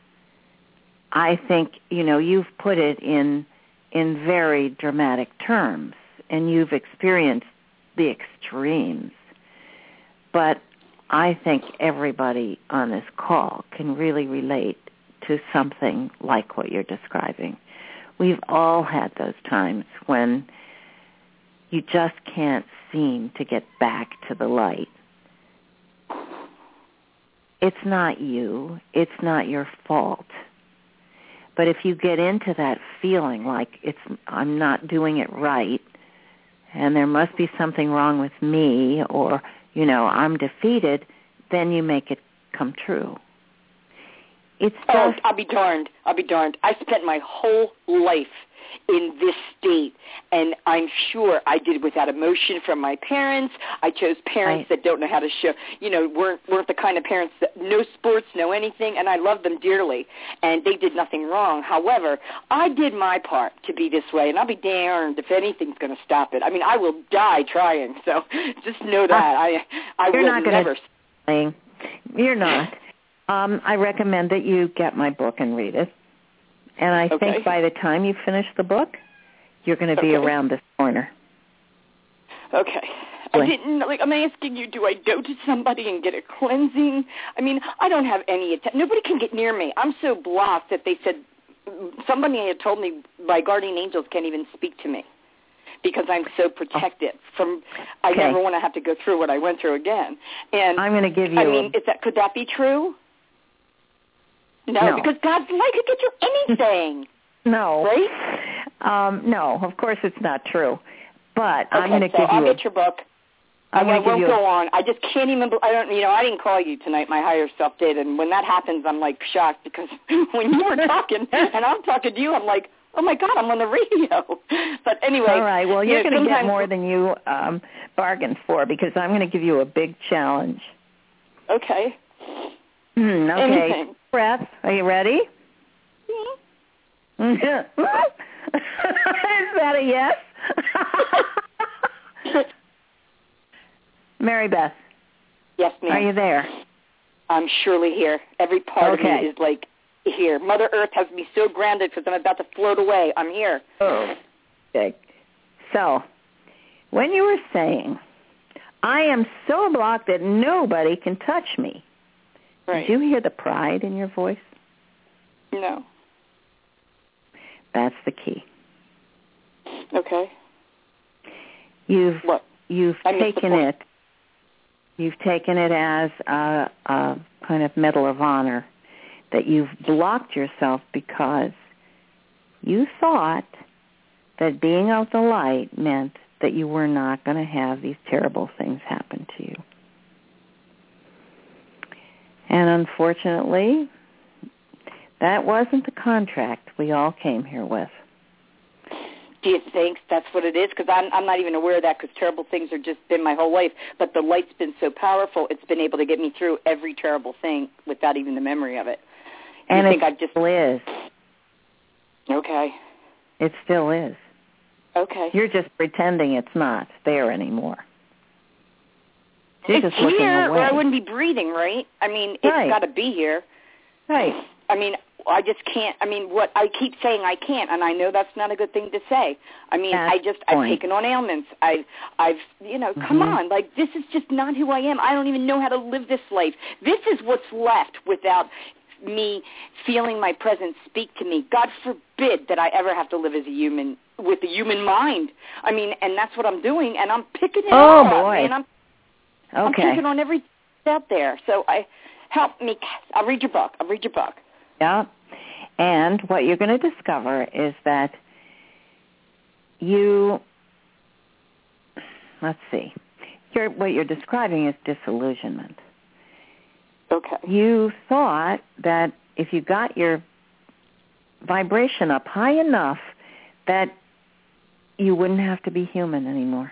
I think, you've put it in very dramatic terms, and you've experienced the extremes. But I think everybody on this call can really relate to something like what you're describing. We've all had those times when you just can't seem to get back to the light. It's not you. It's not your fault. But if you get into that feeling like I'm not doing it right, and there must be something wrong with me, or, I'm defeated, then you make it come true. It's just... I'll be darned. I spent my whole life in this state, and I'm sure I did without emotion from my parents. I chose parents that don't know how to show, weren't the kind of parents that no sports, no anything, and I love them dearly, and they did nothing wrong. However, I did my part to be this way, and I'll be darned if anything's going to stop it. I mean, I will die trying, so just know that. I will never. You're not. I recommend that you get my book and read it. And I think by the time you finish the book, you're going to be around this corner. Okay. I'm asking you, do I go to somebody and get a cleansing? I mean, I don't have any nobody can get near me. I'm so blocked that they said somebody had told me my guardian angels can't even speak to me because I'm so protected from. I never want to have to go through what I went through again. And I'm going to give you. I mean, could that be true? No, because God's light could get you anything. No. Right? No, of course it's not true. But I'm going to give you I'll get your book. I won't go on. I just can't even, I didn't call you tonight. My higher self did. And when that happens, I'm like shocked because when you were talking and I'm talking to you, I'm like, oh my God, I'm on the radio. But anyway. All right. Well, you're going to get more than you bargained for because I'm going to give you a big challenge. Okay. Okay. Anything. Breath. Are you ready? Is that a yes? Mary Beth. Yes, ma'am. Are you there? I'm surely here. Every part of me is like here. Mother Earth has me so grounded because I'm about to float away. I'm here. Okay. So, when you were saying, I am so blocked that nobody can touch me, right. Did you hear the pride in your voice? No. That's the key. Okay. You've taken it. You've taken it as a kind of medal of honor that you've blocked yourself because you thought that being out the light meant that you were not going to have these terrible things happen to you. And unfortunately, that wasn't the contract we all came here with. Do you think that's what it is? Because I'm not even aware of that because terrible things have just been my whole life. But the light's been so powerful, it's been able to get me through every terrible thing without even the memory of it. And it still is. Okay. It still is. Okay. You're just pretending it's not there anymore. You're it's just looking here, away. or I wouldn't be breathing, right? I mean, it's got to be here. Right. I mean, I just can't. I mean, what I keep saying I can't, and I know that's not a good thing to say. I mean, I've taken on ailments. I've come on, like this is just not who I am. I don't even know how to live this life. This is what's left without me feeling my presence speak to me. God forbid that I ever have to live as a human with a human mind. I mean, and that's what I'm doing, and I'm picking it up. Oh boy! And I'm taking on everything out there. So help me. I'll read your book. Yeah. And what you're going to discover is that what you're describing is disillusionment. Okay. You thought that if you got your vibration up high enough that you wouldn't have to be human anymore.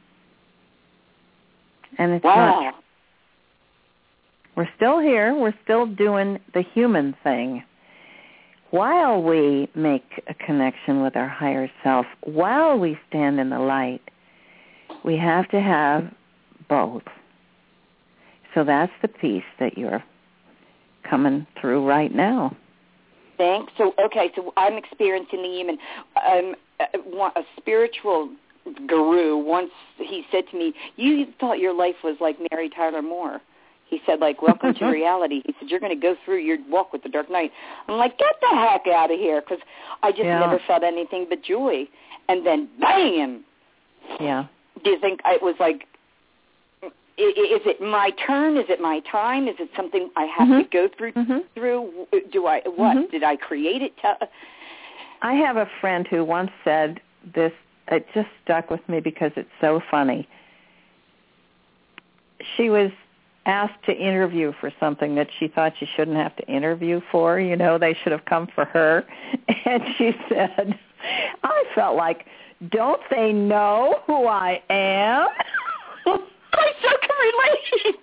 And it's not true. We're still here. We're still doing the human thing. While we make a connection with our higher self, while we stand in the light, we have to have both. So that's the piece that you're coming through right now. Thanks. So I'm experiencing the human. A spiritual guru once, he said to me, you thought your life was like Mary Tyler Moore. He said, like, welcome to reality. He said, you're going to go through your walk with the dark night. I'm like, get the heck out of here, because I just never felt anything but joy. And then, bam! Yeah. Do you think it was like, is it my turn? Is it my time? Is it something I have to go through? Did I create it? I have a friend who once said this, it just stuck with me because it's so funny. She was asked to interview for something that she thought she shouldn't have to interview for. They should have come for her. And she said, I felt like, don't they know who I am? I so can relate.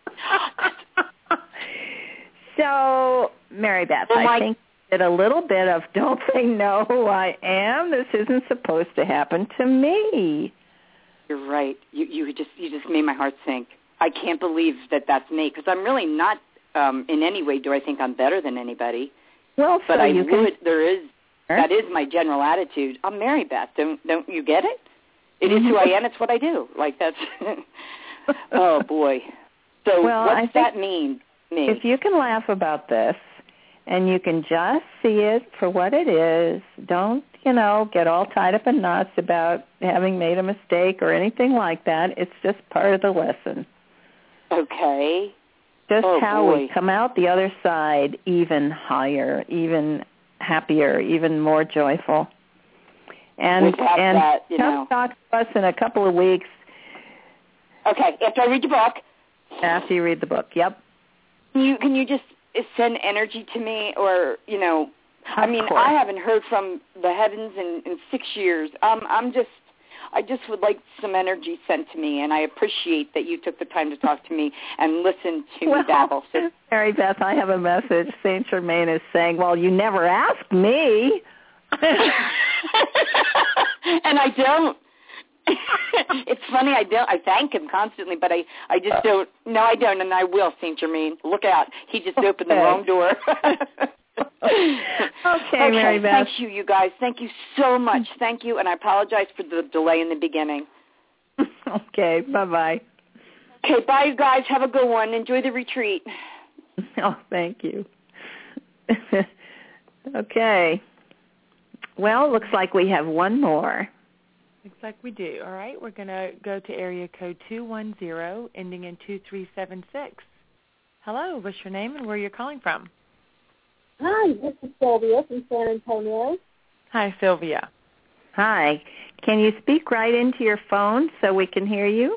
So, Mary Beth, I think you did a little bit of, don't they know who I am? This isn't supposed to happen to me. You're right. You just made my heart sink. I can't believe that that's me, because I'm really not in any way do I think I'm better than anybody. Well, but so that is my general attitude. I'm Mary Beth. Don't you get it? It is who I am. It's what I do. Like that's. Oh boy. So what's that mean? If you can laugh about this, and you can just see it for what it is, don't get all tied up in knots about having made a mistake or anything like that. It's just part of the lesson. Okay. Just how we come out the other side even higher, even happier, even more joyful. And come talk to us in a couple of weeks. Okay, after I read your book. After you read the book, yep. Can you just send energy to me, or I mean, I haven't heard from the heavens in 6 years. I just would like some energy sent to me, and I appreciate that you took the time to talk to me and listen to me babble. So, Mary Beth, I have a message. Saint Germain is saying, well, you never asked me. And I don't. It's funny, I don't. I thank him constantly, but I just don't. No, I don't, and I will, Saint Germain. Look out. He just opened the wrong door. Okay, Mary Beth. Thank you, you guys. Thank you so much. Thank you, and I apologize for the delay in the beginning. Okay, bye-bye. Okay, bye, you guys. Have a good one. Enjoy the retreat. Oh, thank you. Okay. Well, looks like we have one more. Looks like we do. All right, we're going to go to area code 210, ending in 2376. Hello, what's your name and where you're calling from? Hi, this is Sylvia from San Antonio. Hi, Sylvia. Hi. Can you speak right into your phone so we can hear you?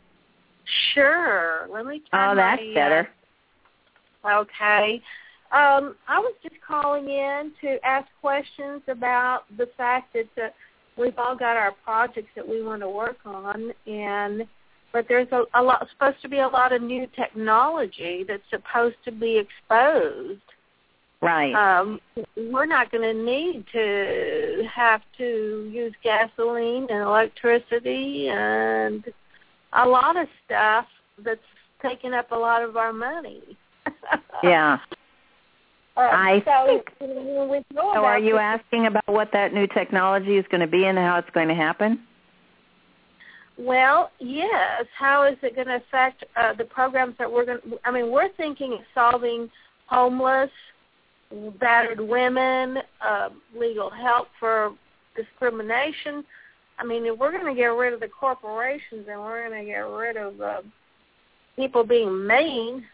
Sure. Let me turn Oh, that's better. Okay. I was just calling in to ask questions about the fact that we've all got our projects that we want to work on, but there's supposed to be a lot of new technology that's supposed to be exposed. Right. We're not going to need to have to use gasoline and electricity and a lot of stuff that's taking up a lot of our money. Yeah. I think. So are you asking about what that new technology is going to be and how it's going to happen? Well, yes. How is it going to affect the programs that we're going to? I mean, we're thinking of solving homeless, battered women, legal help for discrimination. I mean, if we're going to get rid of the corporations and we're going to get rid of people being mean,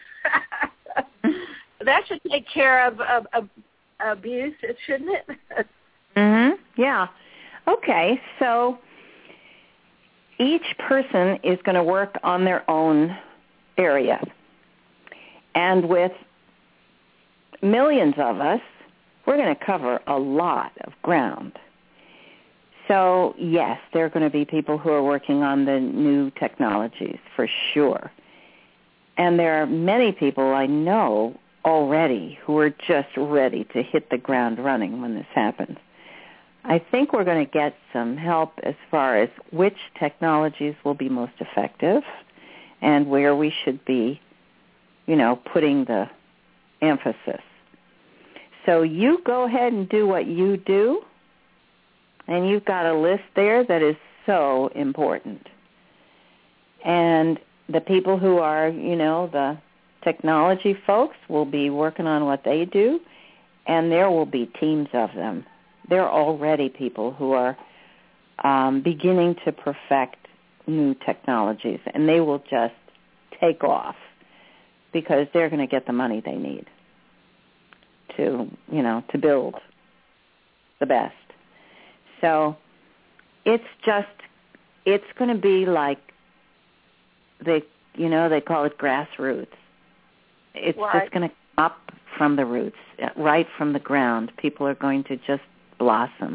that should take care of abuse, shouldn't it? Yeah. Okay, so each person is going to work on their own area. And with millions of us, we're going to cover a lot of ground. So, yes, there are going to be people who are working on the new technologies, for sure. And there are many people I know already who are just ready to hit the ground running when this happens. I think we're going to get some help as far as which technologies will be most effective and where we should be, putting the emphasis. So you go ahead and do what you do, and you've got a list there that is so important. And the people who are, the technology folks will be working on what they do, and there will be teams of them. There are already people who are beginning to perfect new technologies, and they will just take off because they're going to get the money they need to build the best. So it's going to be like the they call it grassroots. It's right. just going to come up from the roots, right from the ground. People are going to just blossom.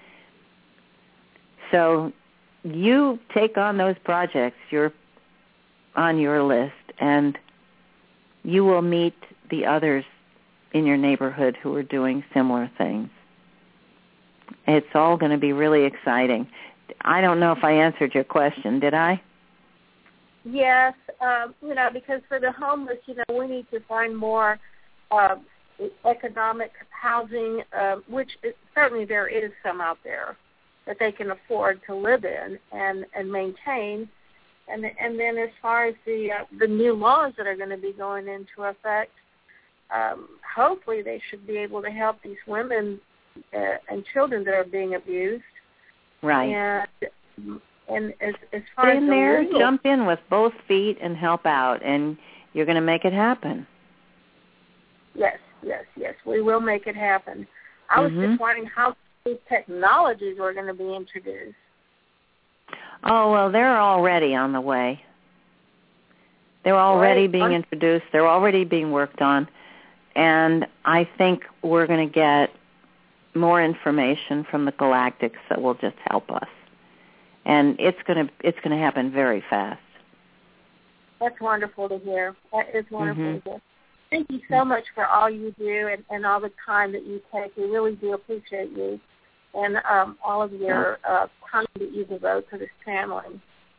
So you take on those projects. You're on your list, and you will meet the others in your neighborhood who are doing similar things. It's all going to be really exciting. I don't know if I answered your question. Did I? Yes, because for the homeless, we need to find more economic housing, which certainly there is some out there that they can afford to live in and maintain. And then as far as the new laws that are going to be going into effect, hopefully they should be able to help these women and children that are being abused. Right. And as far as jump in with both feet and help out, and you're going to make it happen. Yes, we will make it happen. I was just wondering how these technologies were going to be introduced. Oh, well, they're already on the way. They're already being introduced. They're already being worked on. And I think we're going to get more information from the Galactics that will just help us. And it's going to happen very fast. That's wonderful to hear. That is wonderful to hear. Thank you so much for all you do and all the time that you take. We really do appreciate you and all of your time that you devote to this family.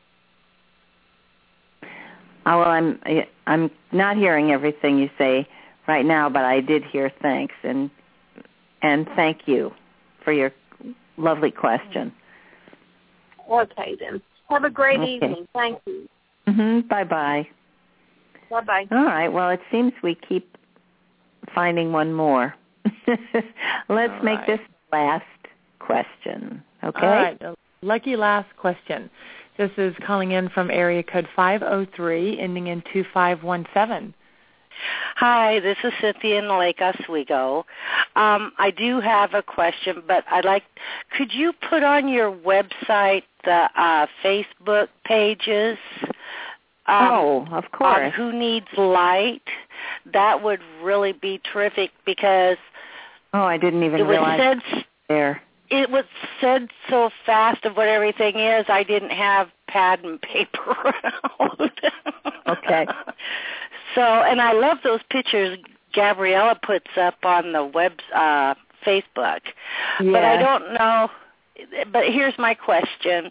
Oh, well, I'm not hearing everything you say right now, but I did hear thanks, and thank you for your lovely question. Okay, then. Have a great evening. Thank you. Bye-bye. Bye-bye. All right. Well, it seems we keep finding one more. Let's make this last question, okay? All right. Lucky last question. This is calling in from area code 503, ending in 2517. Hi, this is Cynthia in Lake Oswego. I do have a question, but could you put on your website the Facebook pages? Of course. On Who Needs Light? That would really be terrific because I didn't even realize there. It was said so fast of what everything is, I didn't have pad and paper around. Okay. So, and I love those pictures Gabriella puts up on the Facebook. Yeah. But I don't know. But here's my question,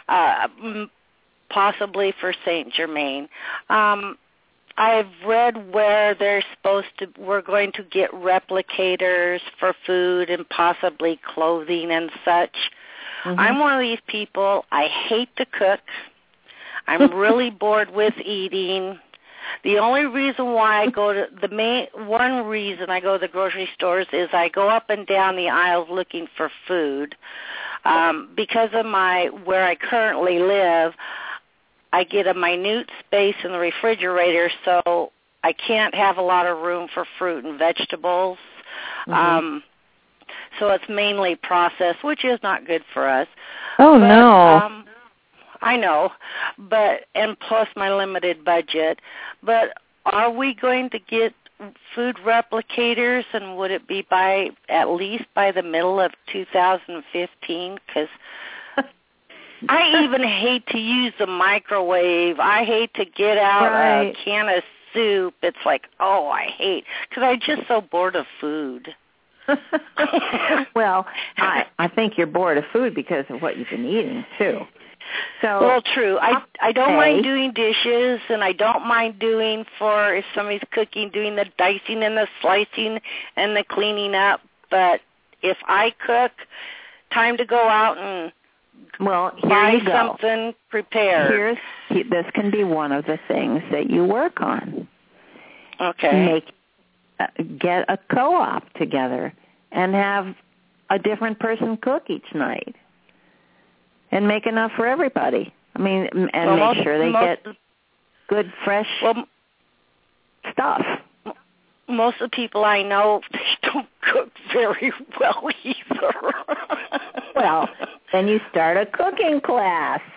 possibly for St. Germain. I've read where we're going to get replicators for food and possibly clothing and such. I'm one of these people. I hate to cook. I'm really bored with eating. The only reason why I go to one reason I go to the grocery stores is I go up and down the aisles looking for food. Because of where I currently live, I get a minute space in the refrigerator, so I can't have a lot of room for fruit and vegetables. So it's mainly processed, which is not good for us. No. I know, and plus my limited budget. But are we going to get food replicators, and would it be at least by the middle of 2015? Because I even hate to use the microwave. I hate to get out a can of soup. It's like, I hate, because I'm just so bored of food. Well, I think you're bored of food because of what you've been eating, too. Well, true. I don't mind doing dishes, and I don't mind doing if somebody's cooking, doing the dicing and the slicing and the cleaning up. But if I cook, time to go out and buy something prepared. This can be one of the things that you work on. Okay. Get a co-op together and have a different person cook each night. And make enough for everybody. Make sure they get good, fresh stuff. Most of the people I know, they don't cook very well either. Well, then you start a cooking class.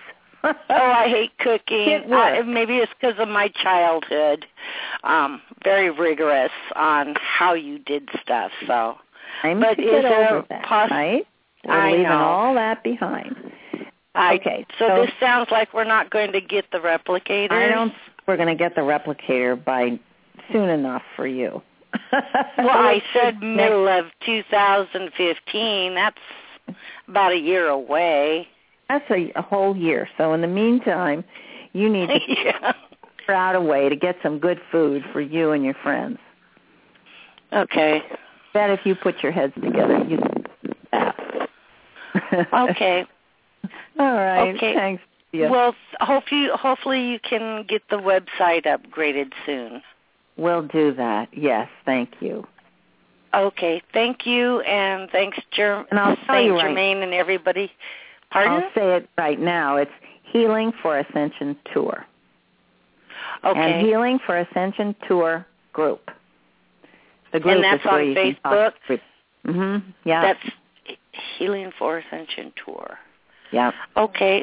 I hate cooking. Maybe it's because of my childhood. Very rigorous on how you did stuff. So, but is there right? We're leaving all that behind. Okay, so this sounds like we're not going to get the replicator. We're going to get the replicator by soon enough for you. Well, I said middle of 2015. That's about a year away. That's a whole year. So in the meantime, you need to figure out a way to get some good food for you and your friends. Okay. Bet if you put your heads together, you can do that. Okay. All right. Okay. Thanks. Yeah. Well, hopefully you can get the website upgraded soon. We'll do that. Yes, thank you. Okay, thank you, and thanks, Jermaine and everybody. Pardon? I'll say it right now. It's Healing for Ascension Tour. Okay. And Healing for Ascension Tour group. The group and that's is where on you Facebook? Can talk. Yeah. That's Healing for Ascension Tour. Yeah. Okay.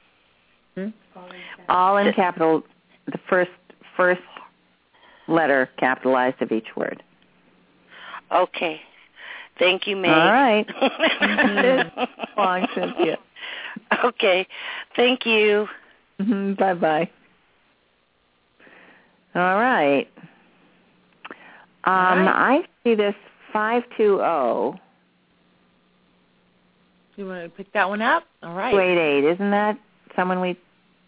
All in capital, the first letter capitalized of each word. Okay. Thank you, May. All right. Long, Cynthia. Okay. Thank you. Bye-bye. All right. I see this 520. You want to pick that one up? All right. 288. Isn't that someone we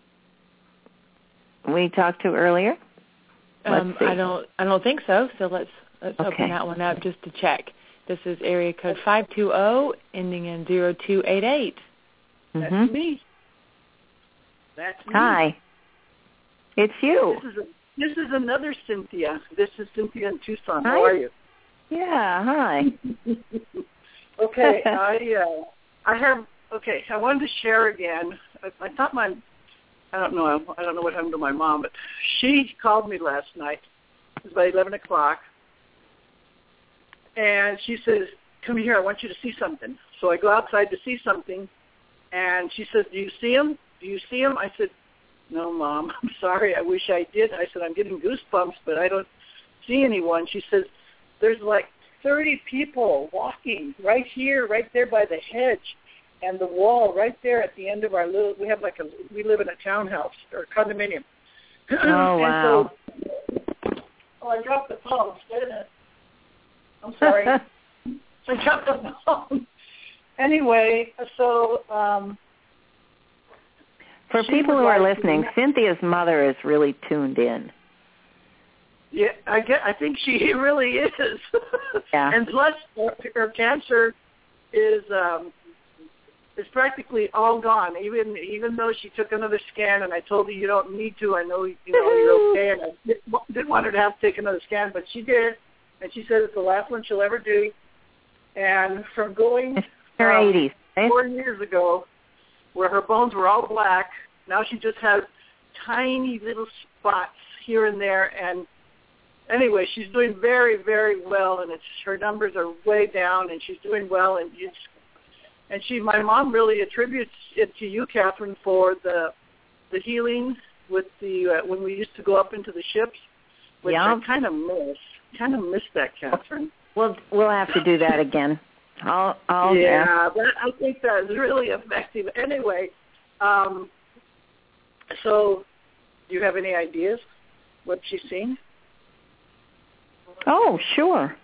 talked to earlier? Let's see. I don't think so. So let's open that one up just to check. This is area code 520, ending in 0288. That's me. That's me. Hi. It's you. This is another Cynthia. This is Cynthia in Tucson. Hi. How are you? Yeah. Hi. Okay. I wanted to share again. I thought I don't know what happened to my mom, but she called me last night. It was about 11 o'clock. And she says, come here, I want you to see something. So I go outside to see something, and she says, do you see him? Do you see him? I said, no, Mom, I'm sorry, I wish I did. I said, I'm getting goosebumps, but I don't see anyone. She says, there's like 30 people walking right here, right there by the hedge and the wall right there at the end of our we live in a townhouse or condominium. Oh, wow. I dropped the phone. Wait a minute. I'm sorry. I dropped the phone. Anyway, so... for people who are listening, Cynthia's mother is really tuned in. Yeah, I think she really is. Yeah. And plus, her cancer is practically all gone. Even though she took another scan, and I told her you don't need to. I know you're okay, and I didn't want her to have to take another scan, but she did, and she said it's the last one she'll ever do. And from going her 80s, right? 4 years ago, where her bones were all black, now she just has tiny little spots here and there, and anyway, she's doing very, very well, and her numbers are way down, and she's doing well, and my mom really attributes it to you, Catherine, for the healing with when we used to go up into the ships, which I kind of miss that, Catherine. We'll have to do that again. I'll I think that's really effective. Anyway, so do you have any ideas what she's seeing? Oh, sure.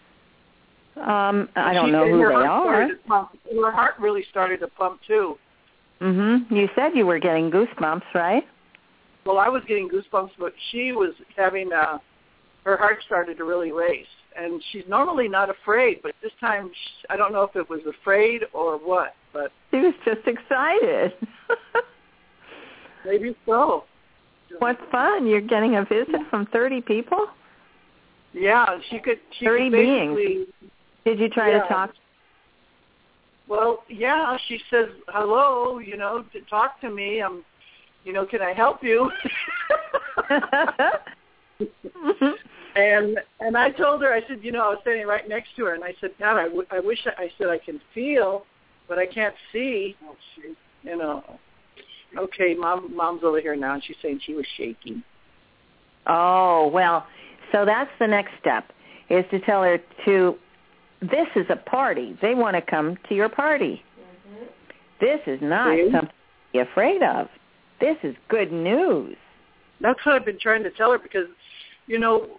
I don't know who they are. Her heart really started to pump, too. You said you were getting goosebumps, right? Well, I was getting goosebumps, but she was having, her heart started to really race. And she's normally not afraid, but this time, I don't know if it was afraid or what, but... She was just excited. Maybe so. What fun. You're getting a visit from 30 people? Yeah, she could 30 beings. Did you try to talk? Well, yeah, she says, hello, to talk to me. Can I help you? And I told her, I said, I was standing right next to her, and I said, God, I wish I can feel, but I can't see, Okay, Mom's over here now, and she's saying she was shaking. Oh, well, so that's the next step, is to tell her this is a party. They want to come to your party. Mm-hmm. This is not something to be afraid of. This is good news. That's what I've been trying to tell her because, we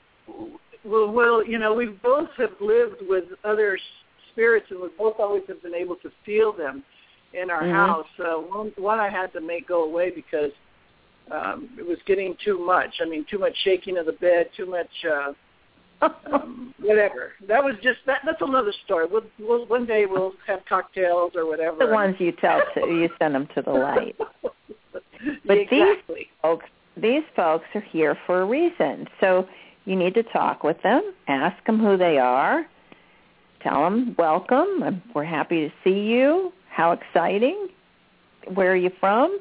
both have lived with other spirits, and we both always have been able to feel them in our house. One I had to make go away because it was getting too much. I mean, too much shaking of the bed, too much whatever. That was just that's another story. We'll one day we'll have cocktails or whatever. The ones you send them to the light. But exactly. These folks are here for a reason. So you need to talk with them, ask them who they are, tell them, welcome, we're happy to see you, how exciting, where are you from,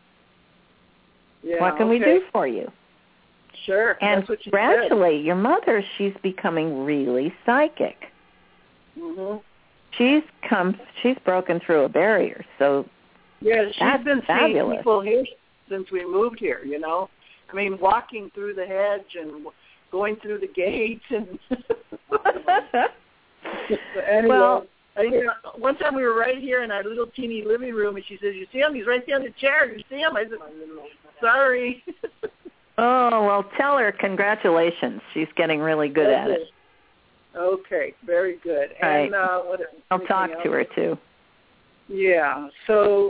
what can we do for you? Sure. And that's what you gradually, your mother, she's becoming really psychic. Mm-hmm. She's broken through a barrier, so yeah, she's been fabulous. Seeing people here since we moved here, I mean, walking through the hedge and going through the gate. And anyway, one time we were right here in our little teeny living room, and she says, "You see him? He's right there on the chair. You see him?" I said, "Sorry." Oh, well, tell her congratulations. She's getting really good at it. Okay, very good. Right. And I'll talk to her, too. Yeah. So,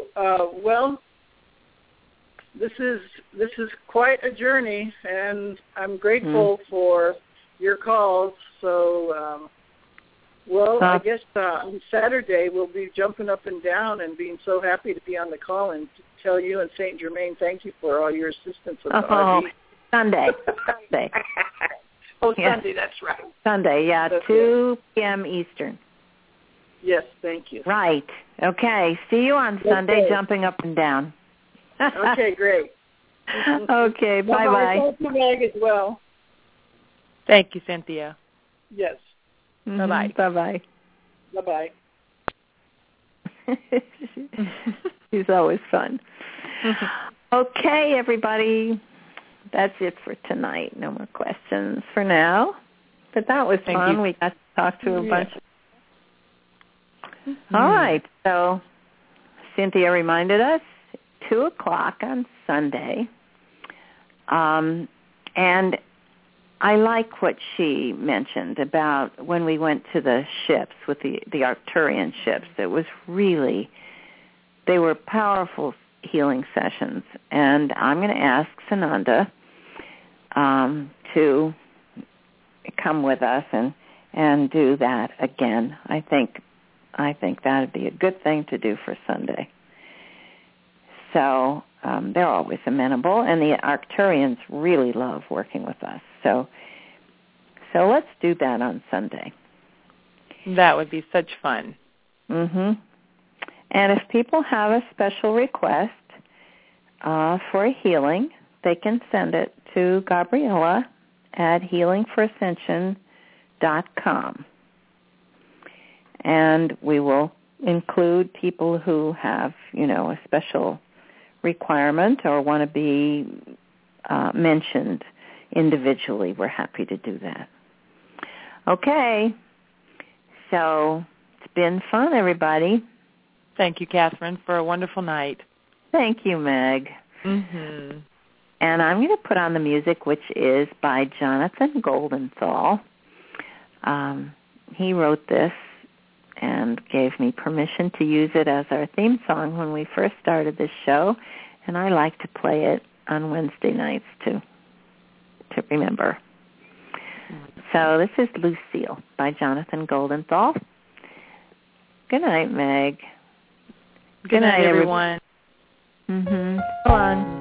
this is quite a journey, and I'm grateful for your calls. So, I guess on Saturday we'll be jumping up and down and being so happy to be on the call and tell you and St. Germain thank you for all your assistance with the RV. Sunday. Sunday, that's right. Sunday, yeah, that's 2 p.m. Eastern. Yes, thank you. Right. Okay. See you on Sunday, jumping up and down. Okay, great. Okay, bye-bye. Thank you, Meg, as well. Thank you, Cynthia. Yes. Mm-hmm. Bye-bye. Bye-bye. Bye-bye. She's always fun. Okay, everybody. That's it for tonight. No more questions for now. But that was fun. We got to talk to a bunch of... All right. So Cynthia reminded us, 2 o'clock on Sunday. And I like what she mentioned about when we went to the ships with the Arcturian ships. It was really, they were powerful healing sessions. And I'm going to ask Sananda to come with us and do that again. I think that would be a good thing to do for Sunday. So they're always amenable, and the Arcturians really love working with us. So let's do that on Sunday. That would be such fun. Mhm. And if people have a special request for a healing, they can send it to Gabriella at healingforascension.com. And we will include people who have, a special requirement or want to be mentioned individually. We're happy to do that. Okay. So it's been fun, everybody. Thank you, Catherine, for a wonderful night. Thank you, Meg. Mm-hmm. And I'm going to put on the music, which is by Jonathan Goldenthal. He wrote this and gave me permission to use it as our theme song when we first started this show, and I like to play it on Wednesday nights to remember. So this is Lucille by Jonathan Goldenthal. Good night, Meg. Good night, everyone. Mm-hmm. Go on.